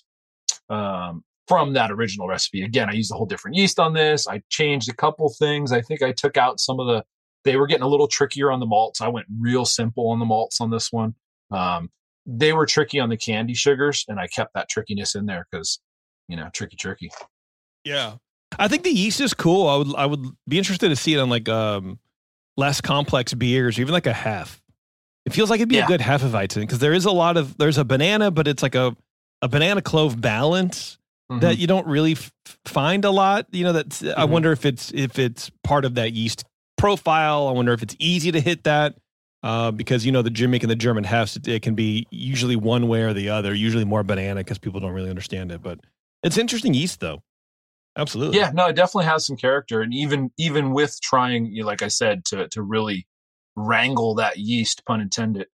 from that original recipe. Again, I used a whole different yeast on this. I changed a couple things. I think I took out some of they were getting a little trickier on the malts. I went real simple on the malts on this one. They were tricky on the candy sugars, and I kept that trickiness in there because, tricky. Yeah. I think the yeast is cool. I would be interested to see it on like less complex beers, or even like a hef. It feels like it'd be a good Hefeweizen, because there's a banana, but it's like a banana clove balance that you don't really find a lot. I wonder if it's part of that yeast profile. I wonder if it's easy to hit that because making the German hefs, it can be usually one way or the other, usually more banana because people don't really understand it. But it's interesting yeast though. Absolutely. Yeah, no, it definitely has some character, and even with trying, like I said, to really wrangle that yeast, pun intended,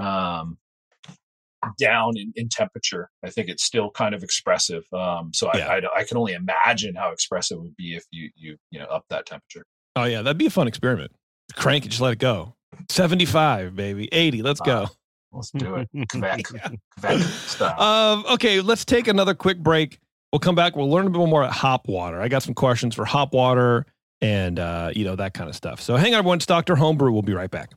down in temperature, I think it's still kind of expressive. So I can only imagine how expressive it would be if you up that temperature. Oh yeah, that'd be a fun experiment. Crank it, just let it go. 75, baby. 80, let's go. Let's do it. Quebec style. Okay, let's take another quick break. We'll come back. We'll learn a bit more at hop water. I got some questions for hop water and that kind of stuff. So hang on, everyone. It's Dr. Homebrew. We'll be right back.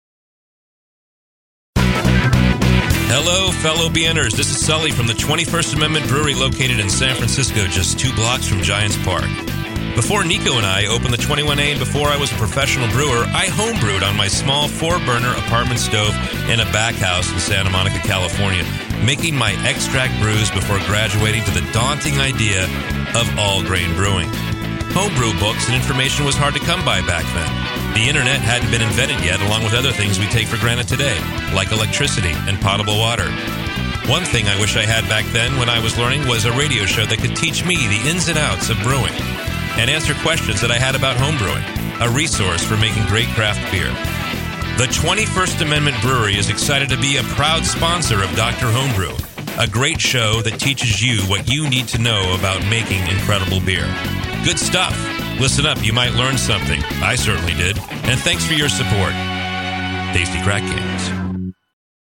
Hello, fellow BNers. This is Sully from the 21st Amendment Brewery located in San Francisco, just 2 blocks from Giants Park. Before Nico and I opened the 21A and before I was a professional brewer, I homebrewed on my small 4-burner apartment stove in a back house in Santa Monica, California, making my extract brews before graduating to the daunting idea of all-grain brewing. Homebrew books and information was hard to come by back then. The internet hadn't been invented yet, along with other things we take for granted today, like electricity and potable water. One thing I wish I had back then when I was learning was a radio show that could teach me the ins and outs of brewing and answer questions that I had about homebrewing, a resource for making great craft beer. The 21st Amendment Brewery is excited to be a proud sponsor of Dr. Homebrew, a great show that teaches you what you need to know about making incredible beer. Good stuff. Listen up, you might learn something. I certainly did. And thanks for your support. Tasty Crack Games.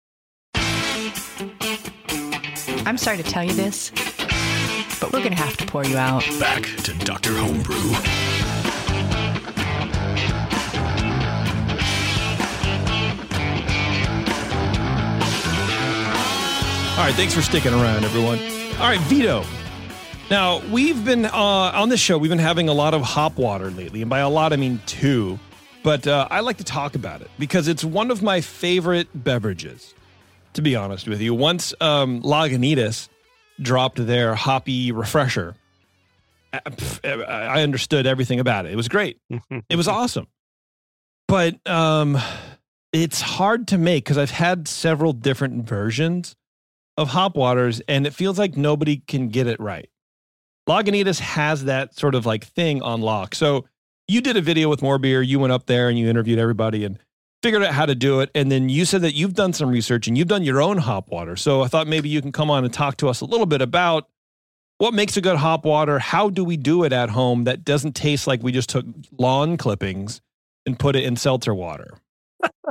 I'm sorry to tell you this, but we're going to have to pour you out. Back to Dr. Homebrew. All right, thanks for sticking around, everyone. All right, Vito. Now, we've been, on this show, we've been having a lot of hop water lately. And by a lot, I mean 2. But I like to talk about it because it's one of my favorite beverages, to be honest with you. Once Lagunitas dropped their hoppy refresher, I understood everything about it. It was great. It was awesome. But it's hard to make because I've had several different versions of hop waters, and it feels like nobody can get it right. Lagunitas has that sort of like thing on lock. So you did a video with More Beer. You went up there and you interviewed everybody and figured out how to do it. And then you said that you've done some research and you've done your own hop water. So I thought maybe you can come on and talk to us a little bit about what makes a good hop water. How do we do it at home that doesn't taste like we just took lawn clippings and put it in seltzer water?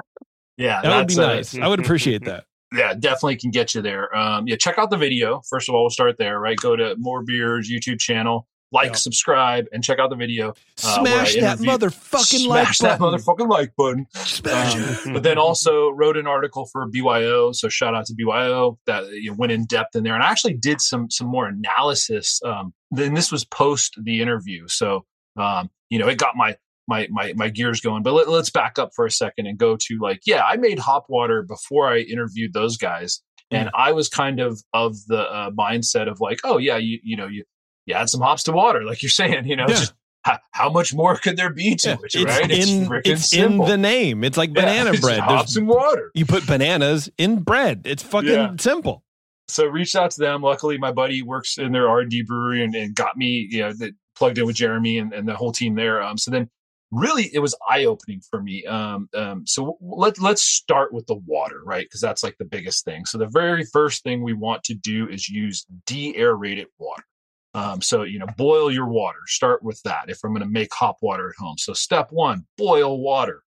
Yeah, That would be nice. I would appreciate that. Yeah, definitely can get you there. Check out the video. First of all, we'll start there, right? Go to More Beer's YouTube channel, subscribe, and check out the video. Smash that motherfucking like button. Smash it. But then also wrote an article for BYO. So shout out to BYO that went in depth in there. And I actually did some more analysis. Then this was post the interview. So, it got my gears going. But let's back up for a second and go to I made hop water before I interviewed those guys. And I was kind of the mindset of you add some hops to water, like you're saying, just how much more could there be to it, right? It's in the name. It's like banana bread. Hops and water. You put bananas in bread. It's fucking simple. So reached out to them. Luckily, my buddy works in their R&D brewery and got me, plugged in with Jeremy and the whole team there. So then really it was eye-opening for me. So let's start with the water, right? Because that's like the biggest thing. So the very first thing we want to do is use de-aerated water. Boil your water. Start with that if I'm going to make hop water at home. So step 1, boil water.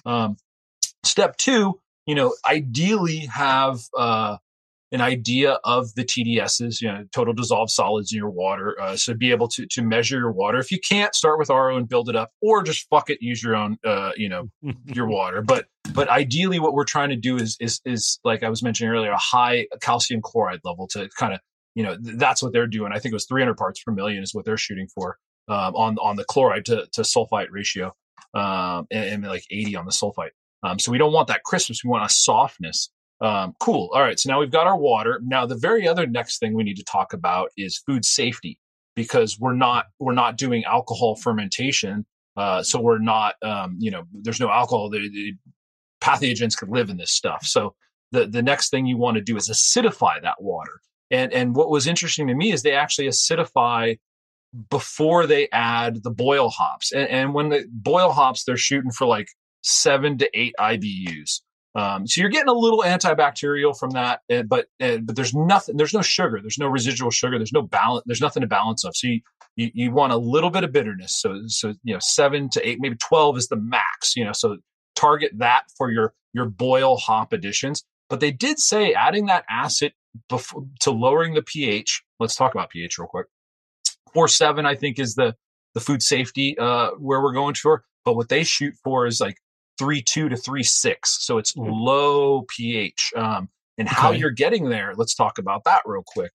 Step 2, ideally have an idea of the TDSs, total dissolved solids in your water. So be able to measure your water. If you can't, start with RO and build it up, or just fuck it, use your own, your water. But ideally what we're trying to do is like I was mentioning earlier, a high calcium chloride level to kind of, that's what they're doing. I think it was 300 parts per million is what they're shooting for on the chloride to sulfite ratio, and like 80 on the sulfite. So we don't want that crispness. We want a softness. Cool. All right. So now we've got our water. Now the very other next thing we need to talk about is food safety, because we're not doing alcohol fermentation. So we're not, there's no alcohol. The pathogens could live in this stuff. So the next thing you want to do is acidify that water. And what was interesting to me is they actually acidify before they add the boil hops. And when the boil hops, they're shooting for 7 to 8 IBUs. So you're getting a little antibacterial from that, but there's no sugar, there's no residual sugar, there's no balance, there's nothing to balance of. So you want a little bit of bitterness. So 7 to 8, maybe 12 is the max. So target that for your boil hop additions. But they did say adding that acid to lowering the pH. Let's talk about pH real quick. 4.7, I think, is the food safety where we're going for. But what they shoot for is 3.2 to 3.6. So it's low pH. And how you're getting there, let's talk about that real quick.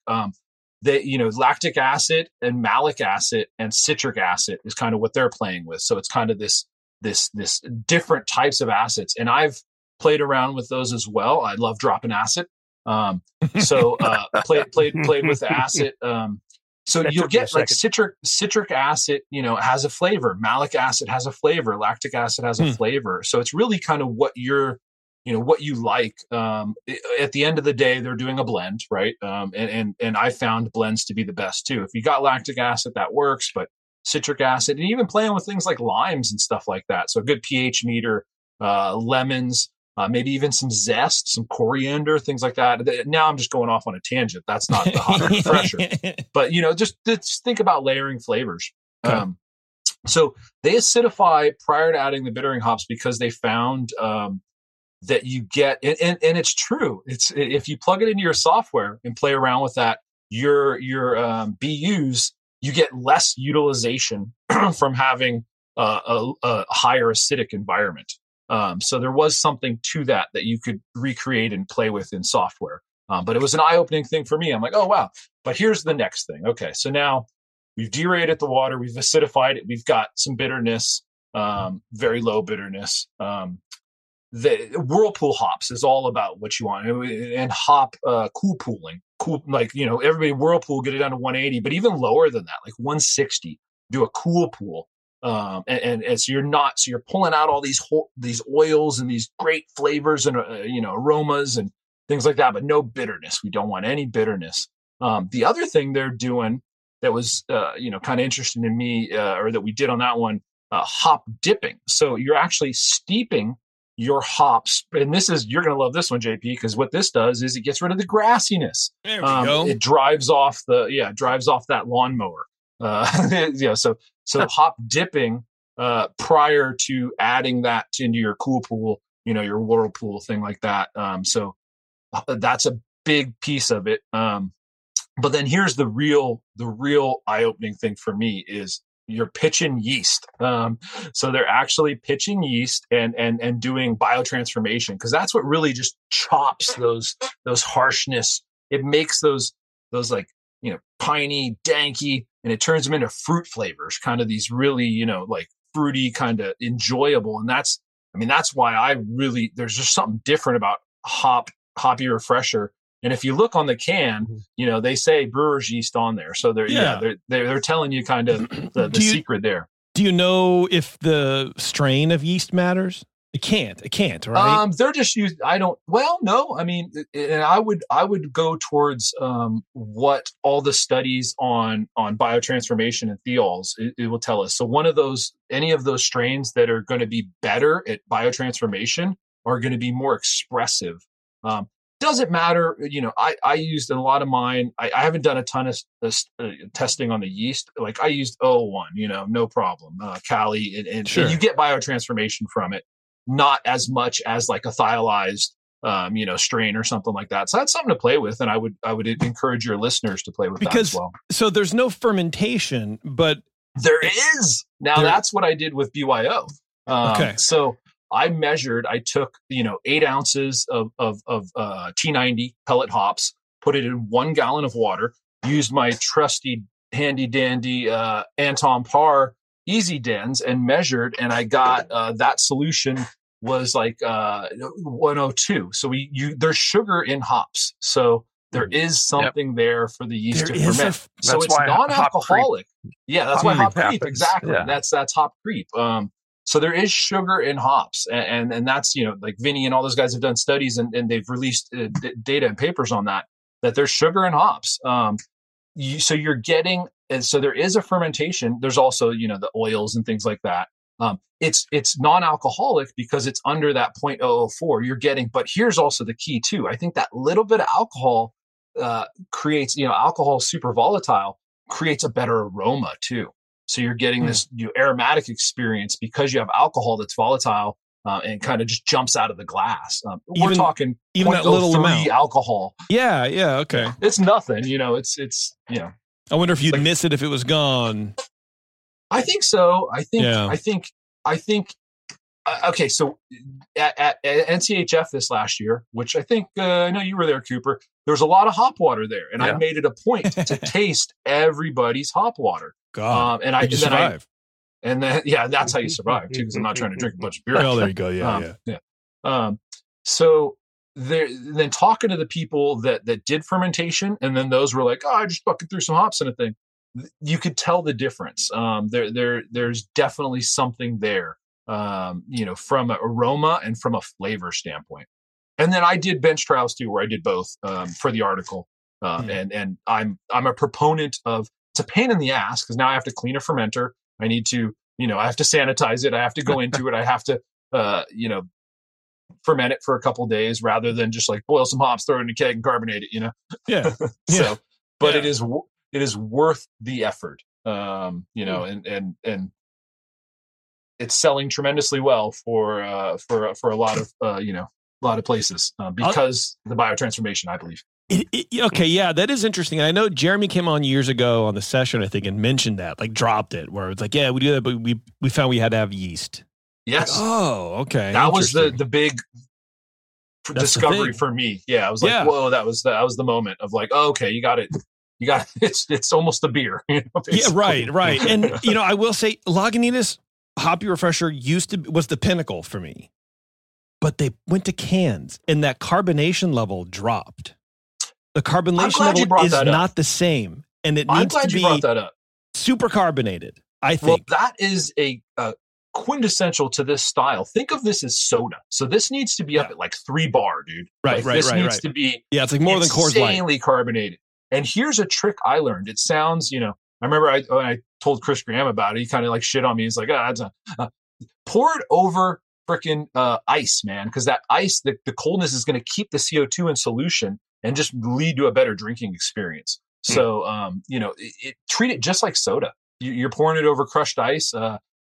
Lactic acid and malic acid and citric acid is kind of what they're playing with. So it's kind of this different types of acids. And I've played around with those as well. I love dropping acid. Played with the acid. So you'll get citric acid, has a flavor. Malic acid has a flavor. Lactic acid has a flavor. So it's really kind of what what you like. At the end of the day, they're doing a blend, right? And I found blends to be the best too. If you got lactic acid, that works, but citric acid, and even playing with things like limes and stuff like that. So a good pH meter, lemons, maybe even some zest, some coriander, things like that. Now I'm just going off on a tangent. That's not the hot refresher. But, just think about layering flavors. Okay. So they acidify prior to adding the bittering hops because they found that you get, and it's true. It's if you plug it into your software and play around with that, your BUs, you get less utilization from having a higher acidic environment. So there was something to that you could recreate and play with in software. But it was an eye-opening thing for me. I'm like, oh, wow. But here's the next thing. Okay, so now we've deaerated the water. We've acidified it. We've got some bitterness, very low bitterness. The whirlpool hops is all about what you want. And hop cool pooling. Everybody whirlpool, get it down to 180, but even lower than that, 160, do a cool pool. And so you're pulling out all these oils and these great flavors and aromas and things like that, but no bitterness. We don't want any bitterness. The other thing they're doing that was kind of interesting to me, or that we did on that one, hop dipping. So you're actually steeping your hops, and you're going to love this one, JP, because what this does is it gets rid of the grassiness. There we go. It drives off that lawnmower. So hop dipping prior to adding that into your cool pool your Whirlpool thing like that. So that's a big piece of it. But then here's the real eye-opening thing for me is you're pitching yeast. So they're actually pitching yeast and doing biotransformation, because that's what really just chops those harshness. It makes those like, piney, danky, and it turns them into fruit flavors, kind of these really, like fruity, kind of enjoyable. And that's why there's just something different about hoppy refresher. And if you look on the can, they say brewer's yeast on there. So they're telling you kind of the secret there. Do you know if the strain of yeast matters? It can't, right? They're just used. No. I mean, and I would go towards what all the studies on biotransformation and thiols it will tell us. So any of those strains that are going to be better at biotransformation are going to be more expressive. Doesn't matter. I used a lot of mine. I haven't done a ton of testing on the yeast. Like I used 01, no problem. Cali, and sure. You get biotransformation from it. Not as much as like a thiolized, strain or something like that. So that's something to play with, and I would encourage your listeners to play with that as well. So there's no fermentation, but there is now. That's what I did with BYO. Okay. So I took 8 ounces of T90 pellet hops, put it in 1 gallon of water, used my trusty handy dandy Anton Par Easy Dens and measured, and I got that solution was like 102. So there's sugar in hops, so there is something there for the yeast to ferment. So it's non-alcoholic. Yeah, that's why hop creep. Exactly. Yeah. That's hop creep. So there is sugar in hops, and that's like Vinny and all those guys have done studies and they've released data and papers on that there's sugar in hops. So you're getting. And so there is a fermentation. There's also, the oils and things like that. It's non-alcoholic because it's under that 0.004 you're getting. But here's also the key too. I think that little bit of alcohol creates, alcohol is super volatile, creates a better aroma too. So you're getting this aromatic experience because you have alcohol that's volatile and kind of just jumps out of the glass. We're talking even that little amount alcohol. Yeah. Okay. It's nothing. It's. I wonder if you'd miss it if it was gone. I think so. I think. Okay, so at NCHF this last year, which I think I know you were there, Cooper. There was a lot of hop water there, and I made it a point to taste everybody's hop water. God, and I did you survive? That's how you survive too, because I'm not trying to drink a bunch of beer. Well, there you go. Yeah. So then talking to the people that did fermentation, and then those were like, I just fucking threw some hops in a thing. You could tell the difference. There's definitely something there, from an aroma and from a flavor standpoint. And then I did bench trials too, where I did both for the article. And I'm a proponent of, it's a pain in the ass because now I have to clean a fermenter. I need to, I have to sanitize it. I have to go into it. I have to, ferment it for a couple of days rather than just like boil some hops, throw it in a keg and carbonate it, Yeah. But it is worth the effort, and it's selling tremendously well for a lot of places because the biotransformation, I believe. Okay, yeah, that is interesting. And I know Jeremy came on years ago on the session, I think, and mentioned that, like dropped it, where it's like, yeah, we do that, but we found we had to have yeast. Yes. Like, oh, okay. That was the big discovery for me. Yeah, I was like, whoa, that was the moment of like, oh, okay, you got it. It's almost a beer. Yeah, right. And I will say, Lagunitas Hoppy Refresher was the pinnacle for me, but they went to cans, and that carbonation level dropped. The carbonation level is not the same, and it needs to be brought that up. Super carbonated, I think. Well, that is a quintessential to this style. Think of this as soda. So this needs to be up at like 3 bar, dude. Right. This needs to be it's like more than Coors Light. Insanely carbonated. And here's a trick I learned. It sounds, I remember when I told Chris Graham about it, he kind of like shit on me. He's like, pour it over freaking ice, man. Because that ice, the coldness is going to keep the CO2 in solution and just lead to a better drinking experience. So, treat it just like soda. You're pouring it over crushed ice.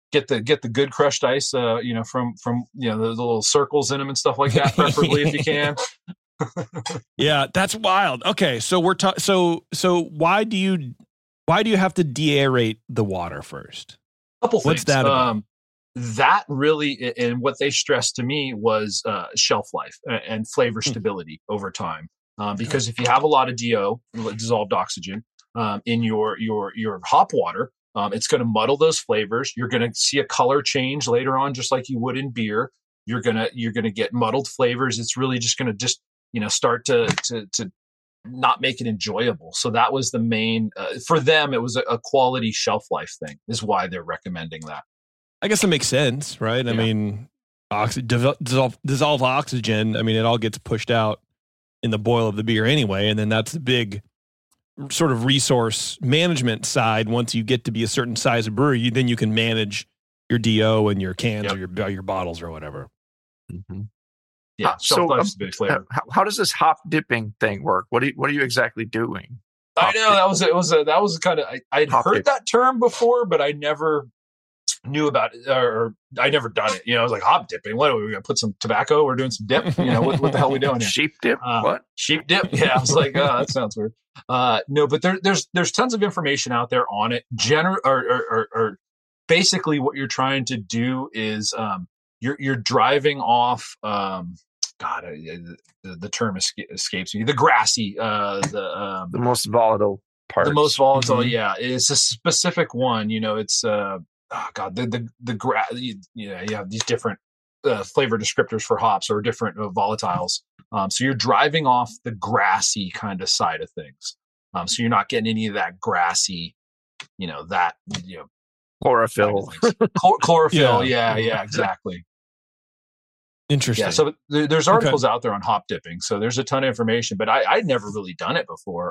Get the good crushed ice, from the little circles in them and stuff like that, preferably if you can. Yeah, that's wild. Okay, so we're so why do you have to deaerate the water first? Couple things. What's that about? That really, and what they stressed to me was shelf life and flavor stability over time. Because if you have a lot of DO, dissolved oxygen, in your hop water, it's going to muddle those flavors. You're going to see a color change later on, just like you would in beer. You're gonna get muddled flavors. It's really just going to start to not make it enjoyable. So that was the main for them. It was a quality shelf life thing, is why they're recommending that. I guess it makes sense, right? I mean, dissolve oxygen. I mean, it all gets pushed out in the boil of the beer anyway, and then that's the big sort of resource management side. Once you get to be a certain size of brewery, then you can manage your DO and your cans or your bottles or whatever. Mm-hmm. Yeah, shelf life's a big flavor. How does this hop dipping thing work? What are you exactly doing? I know that was kind of I'd heard that term before, but I never knew about it, or I never done it. I was like, hop dipping. What are we gonna put some tobacco? We're doing some dip. What the hell are we doing here? Sheep dip? What? Sheep dip? Yeah, I was like, oh, that sounds weird. No, but there's tons of information out there on it. Or basically, what you're trying to do is you're driving off. The term escapes me. The grassy, the most volatile part. The most volatile, yeah. It's a specific one. It's the grass. You have these different flavor descriptors for hops or different volatiles. So you're driving off the grassy kind of side of things. So you're not getting any of that grassy, chlorophyll. Chlorophyll, yeah, exactly. Interesting. Yeah, so there's articles out there on hop dipping, so there's a ton of information, but I'd never really done it before.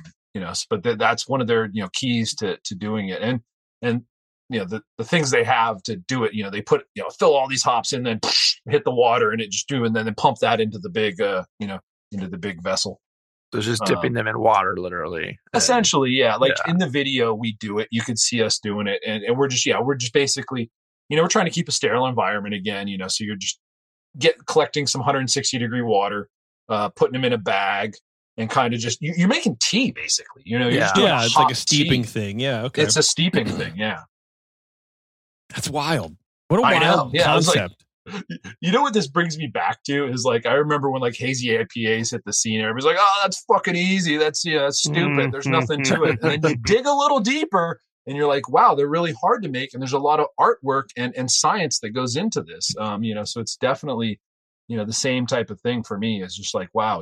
But that's one of their keys to doing it, and the things they have to do it. They put fill all these hops in, then hit the water, and it just and then they pump that into the big into the big vessel. So just dipping them in water, literally. Essentially, yeah. In the video, we do it. You could see us doing it, and we're just basically, we're trying to keep a sterile environment again. So you're just collecting some 160 degree water, putting them in a bag, and kind of just you're making tea basically. It's like a steeping thing. Yeah, okay. It's a steeping thing. Yeah, that's wild. What a wild concept. What this brings me back to is I remember when hazy IPAs hit the scene. Everybody's like, "Oh, that's fucking easy. That's stupid. There's nothing to it." And then you dig a little deeper, and you're like, wow, they're really hard to make. And there's a lot of artwork and science that goes into this. So it's definitely, the same type of thing for me. Is just like, wow,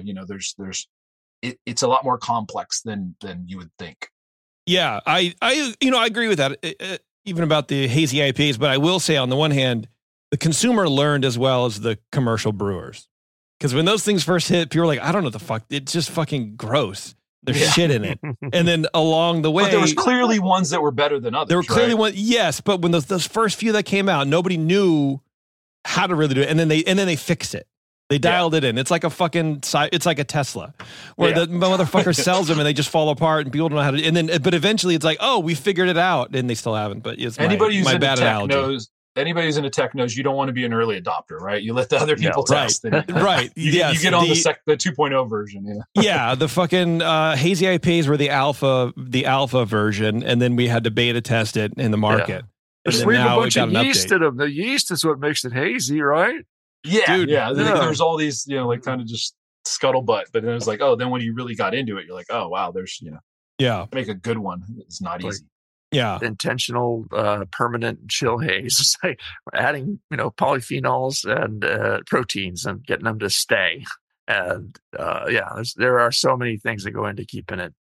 it's a lot more complex than you would think. Yeah. I agree with that, even about the hazy IPAs, but I will say on the one hand, the consumer learned as well as the commercial brewers. Because when those things first hit, people were like, I don't know what the fuck. It's just fucking gross. There's shit in it. And then along the way, but there was clearly ones that were better than others. There were clearly ones, yes. But when those first few that came out, nobody knew how to really do it. And then they fixed it. They dialed it in. It's like it's like a Tesla, where the motherfucker sells them and they just fall apart and people don't know how to. But eventually it's like, oh, we figured it out, and they still haven't. But it's anybody who's my into bad tech analogy. knows. Anybody who's into tech knows you don't want to be an early adopter, right? You let the other people test. Right. You get on the 2.0 version. Yeah. The fucking hazy IPAs were the alpha version, and then we had to beta test it in the market. Just leave a bunch of yeast in them. The yeast is what makes it hazy, right? Yeah. Dude, yeah. There's all these, kind of just scuttlebutt. But then it was like, oh, then when you really got into it, you're like, oh, wow, there's, to make a good one. It's not easy. Yeah, intentional permanent chill haze. It's like adding polyphenols and proteins and getting them to stay. And there are so many things that go into keeping it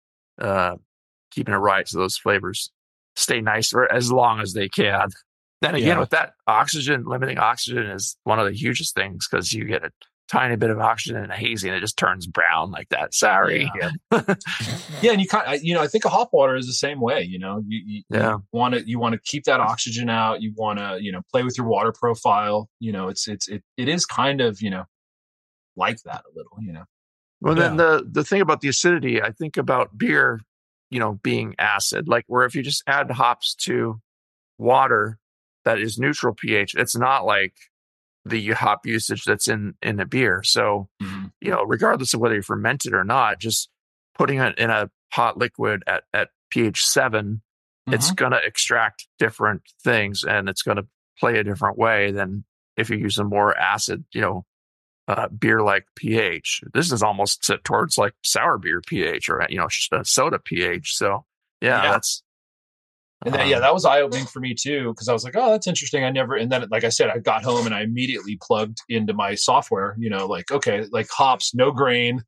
right, so those flavors stay nice for as long as they can. Then again, with that limiting oxygen is one of the hugest things, because you get a tiny bit of oxygen in a hazy and it just turns brown like that. Sorry. Yeah. And you I think a hop water is the same way. You want to keep that oxygen out. You want to play with your water profile. It is kind of like that a little. Well, then the thing about the acidity, I think about beer, being acid, like where if you just add hops to water, that is neutral pH. It's not like the hop usage that's in a beer. So, regardless of whether you ferment it or not, just putting it in a hot liquid at pH 7, it's going to extract different things, and it's going to play a different way than if you use a more acid, beer-like pH. This is almost set towards like sour beer pH or, soda pH. So that's. And then, that was eye-opening for me too, because I was like, oh, that's interesting. And then, like I said, I got home and I immediately plugged into my software, like hops, no grain,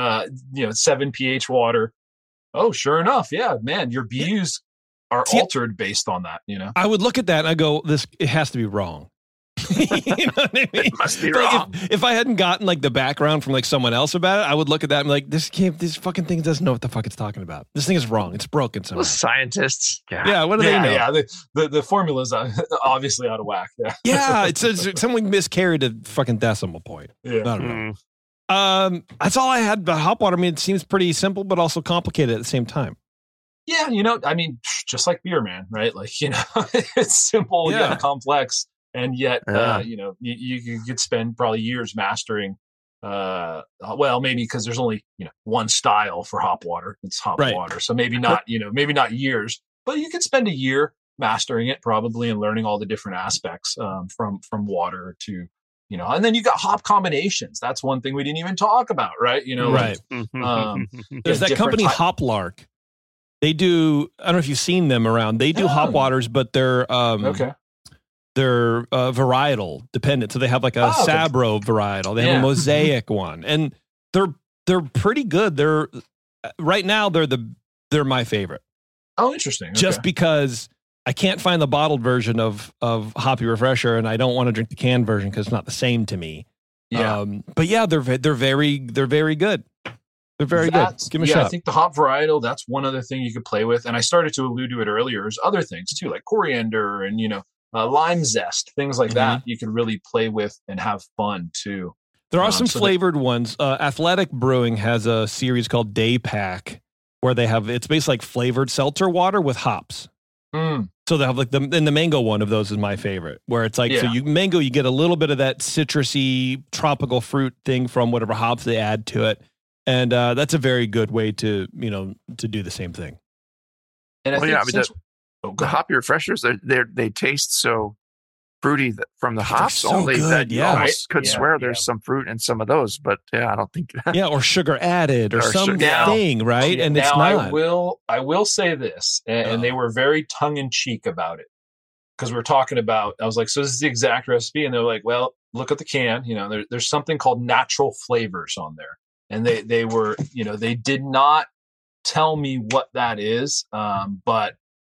7 pH water. Oh, sure enough. Yeah, man, your BUs are altered based on that, I would look at that and I go, it has to be wrong. You know what I mean? It must be wrong. If I hadn't gotten like the background from like someone else about it, I would look at that and be like, this fucking thing doesn't know what the fuck it's talking about. This thing is wrong. It's broken somehow. Those scientists. Yeah. What do they know? Yeah. The formula's obviously out of whack. Yeah. Yeah. It's someone miscarried a fucking decimal point. Yeah. I don't know. That's all I had. But hop water, it seems pretty simple, but also complicated at the same time. Yeah. Just like beer, man, right? Like, it's simple, yet complex. And yet, you could spend probably years mastering. Maybe because there's only one style for hop water. It's hop water, so maybe not years, but you could spend a year mastering it probably and learning all the different aspects from water to And then you got hop combinations. That's one thing we didn't even talk about, right? Right. There's that company Hoplark. They do. I don't know if you've seen them around. They do hop waters, but they're okay. They're varietal dependent. So they have like a Sabro varietal. They have a Mosaic one, and they're pretty good. They're right now they're my favorite. Oh, interesting. Okay. Just because I can't find the bottled version of Hoppy Refresher, and I don't want to drink the canned version because it's not the same to me. Yeah. But yeah, they're very good. They're very good. Give them a shot. I think the hop varietal, that's one other thing you could play with. And I started to allude to it earlier. There's other things too, like coriander and lime zest, things like that you can really play with and have fun too. There are some flavored ones. Athletic Brewing has a series called Day Pack where it's basically like flavored seltzer water with hops. So they have like the mango one of those is my favorite, where it's like, so you get a little bit of that citrusy tropical fruit thing from whatever hops they add to it. And that's a very good way to do the same thing. And the hoppy refreshers, they taste so fruity from the hops so only good, that you almost could swear there's some fruit in some of those, but I don't think. Or sugar added or something, right? And it's not. I will say this, and they were very tongue in cheek about it because we're talking about. I was like, so this is the exact recipe, and they're like, well, look at the can. There's something called natural flavors on there, and they were, they did not tell me what that is, but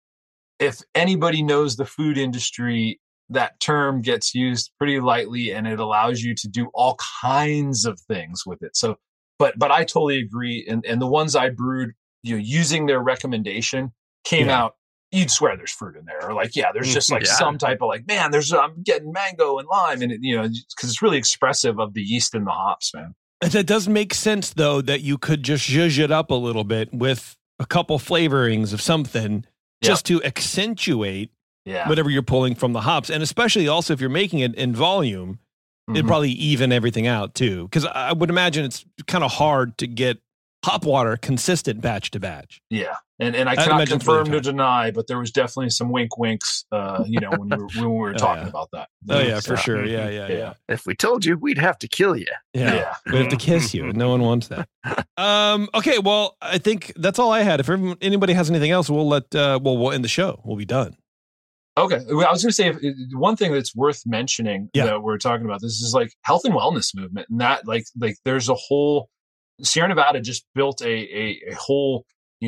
if anybody knows the food industry, that term gets used pretty lightly and it allows you to do all kinds of things with it. So, but I totally agree. And the ones I brewed, using their recommendation came out, you'd swear there's fruit in there, or like, there's just like some type of like, man, I'm getting mango and lime, and because it's really expressive of the yeast and the hops, man. That does make sense though, that you could just zhuzh it up a little bit with a couple flavorings of something. Just to accentuate whatever you're pulling from the hops. And especially also if you're making it in volume, it'd probably even everything out too. Because I would imagine it's kind of hard to get hop water consistent batch to batch. Yeah. And I cannot confirm nor deny, but there was definitely some winks, when we were talking about that. For sure. Yeah. If we told you, we'd have to kill you. Yeah. We'd have to kiss you. No one wants that. Okay. Well, I think that's all I had. If anybody has anything else, we'll we'll end the show. We'll be done. Okay. I was going to say one thing that's worth mentioning that we're talking about. This is like health and wellness movement, and that like there's a whole Sierra Nevada just built a whole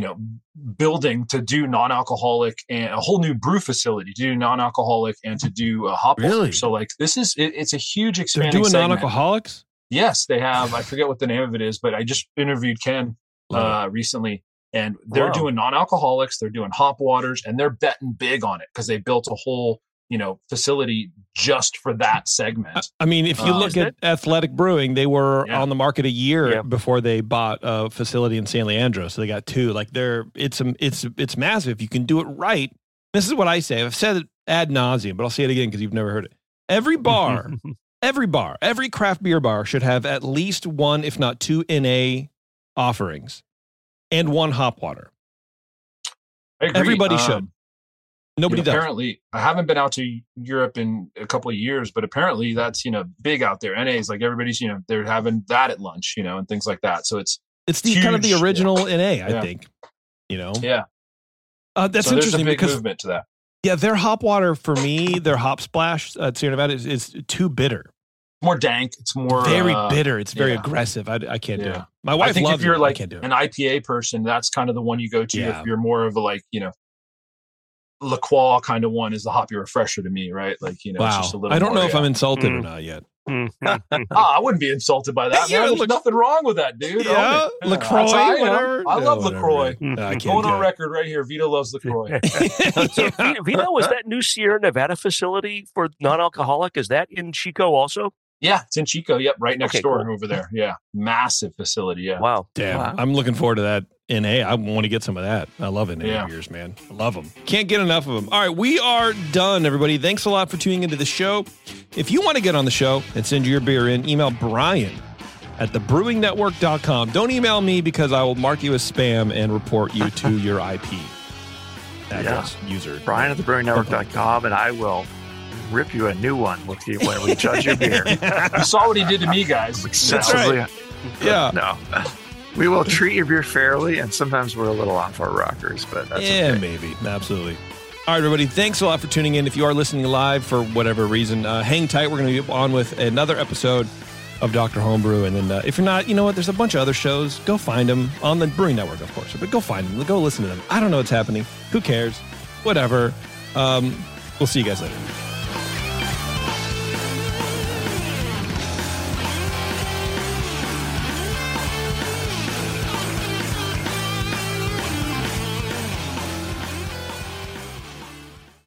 building to do non-alcoholic and a whole new brew facility to do non-alcoholic and to do hop water. So like this is it's a huge expanding. They're doing segment. Non-alcoholics? Yes, they have. I forget what the name of it is, but I just interviewed Ken recently, and they're doing non-alcoholics. They're doing hop waters, and they're betting big on it because they built a whole facility just for that segment. I mean, if you look at Athletic Brewing, they were on the market a year before they bought a facility in San Leandro. So they got two. Like it's massive. If you can do it right, This is what I say. I've said it ad nauseum, but I'll say it again because you've never heard it. Every bar, every craft beer bar should have at least one, if not two, NA offerings and one hop water. I agree. Everybody should. Nobody does. Apparently, I haven't been out to Europe in a couple of years, but apparently that's, big out there. NA's like everybody's, they're having that at lunch, and things like that. So it's the huge, kind of the original NA, I think, Yeah. That's so interesting there's a big because movement to that. Yeah, their hop water for me, their hop splash at Sierra Nevada is too bitter. More dank. It's more very bitter. It's very aggressive. I can't do it. My wife I think loves if you're it. like I can't do it. an IPA person, that's kind of the one you go to. Yeah. If you're more of a La Croix kind of one is the hoppy refresher to me, right? Like, it's just a little I don't more, know if I'm insulted or not yet. I wouldn't be insulted by that. Man. There's nothing wrong with that, dude. Yeah, LaCroix, whatever. I love LaCroix. I can't Going on record right here. Vito loves LaCroix. So, Vito, is that new Sierra Nevada facility for non-alcoholic? Is that in Chico also? Yeah, it's in Chico. Yep, right next door over there. Yeah, massive facility. Yeah. Wow. Damn, wow. I'm looking forward to that NA. I want to get some of that. I love NA beers, man. I love them. Can't get enough of them. All right, we are done, everybody. Thanks a lot for tuning into the show. If you want to get on the show and send your beer in, email Brian at thebrewingnetwork.com. Don't email me because I will mark you as spam and report you to your IP address user. Brian at thebrewingnetwork.com, and I will rip you a new one with you when we judge your beer. You saw what he did to me, guys. That's right. Yeah. No. We will treat your beer fairly, and sometimes we're a little off our rockers, but that's okay. Maybe. Absolutely. All right, everybody. Thanks a lot for tuning in. If you are listening live for whatever reason, hang tight. We're going to be on with another episode of Dr. Homebrew. And then if you're not, you know what? There's a bunch of other shows. Go find them on the Brewing Network, of course. But go find them. Go listen to them. I don't know what's happening. Who cares? Whatever. We'll see you guys later.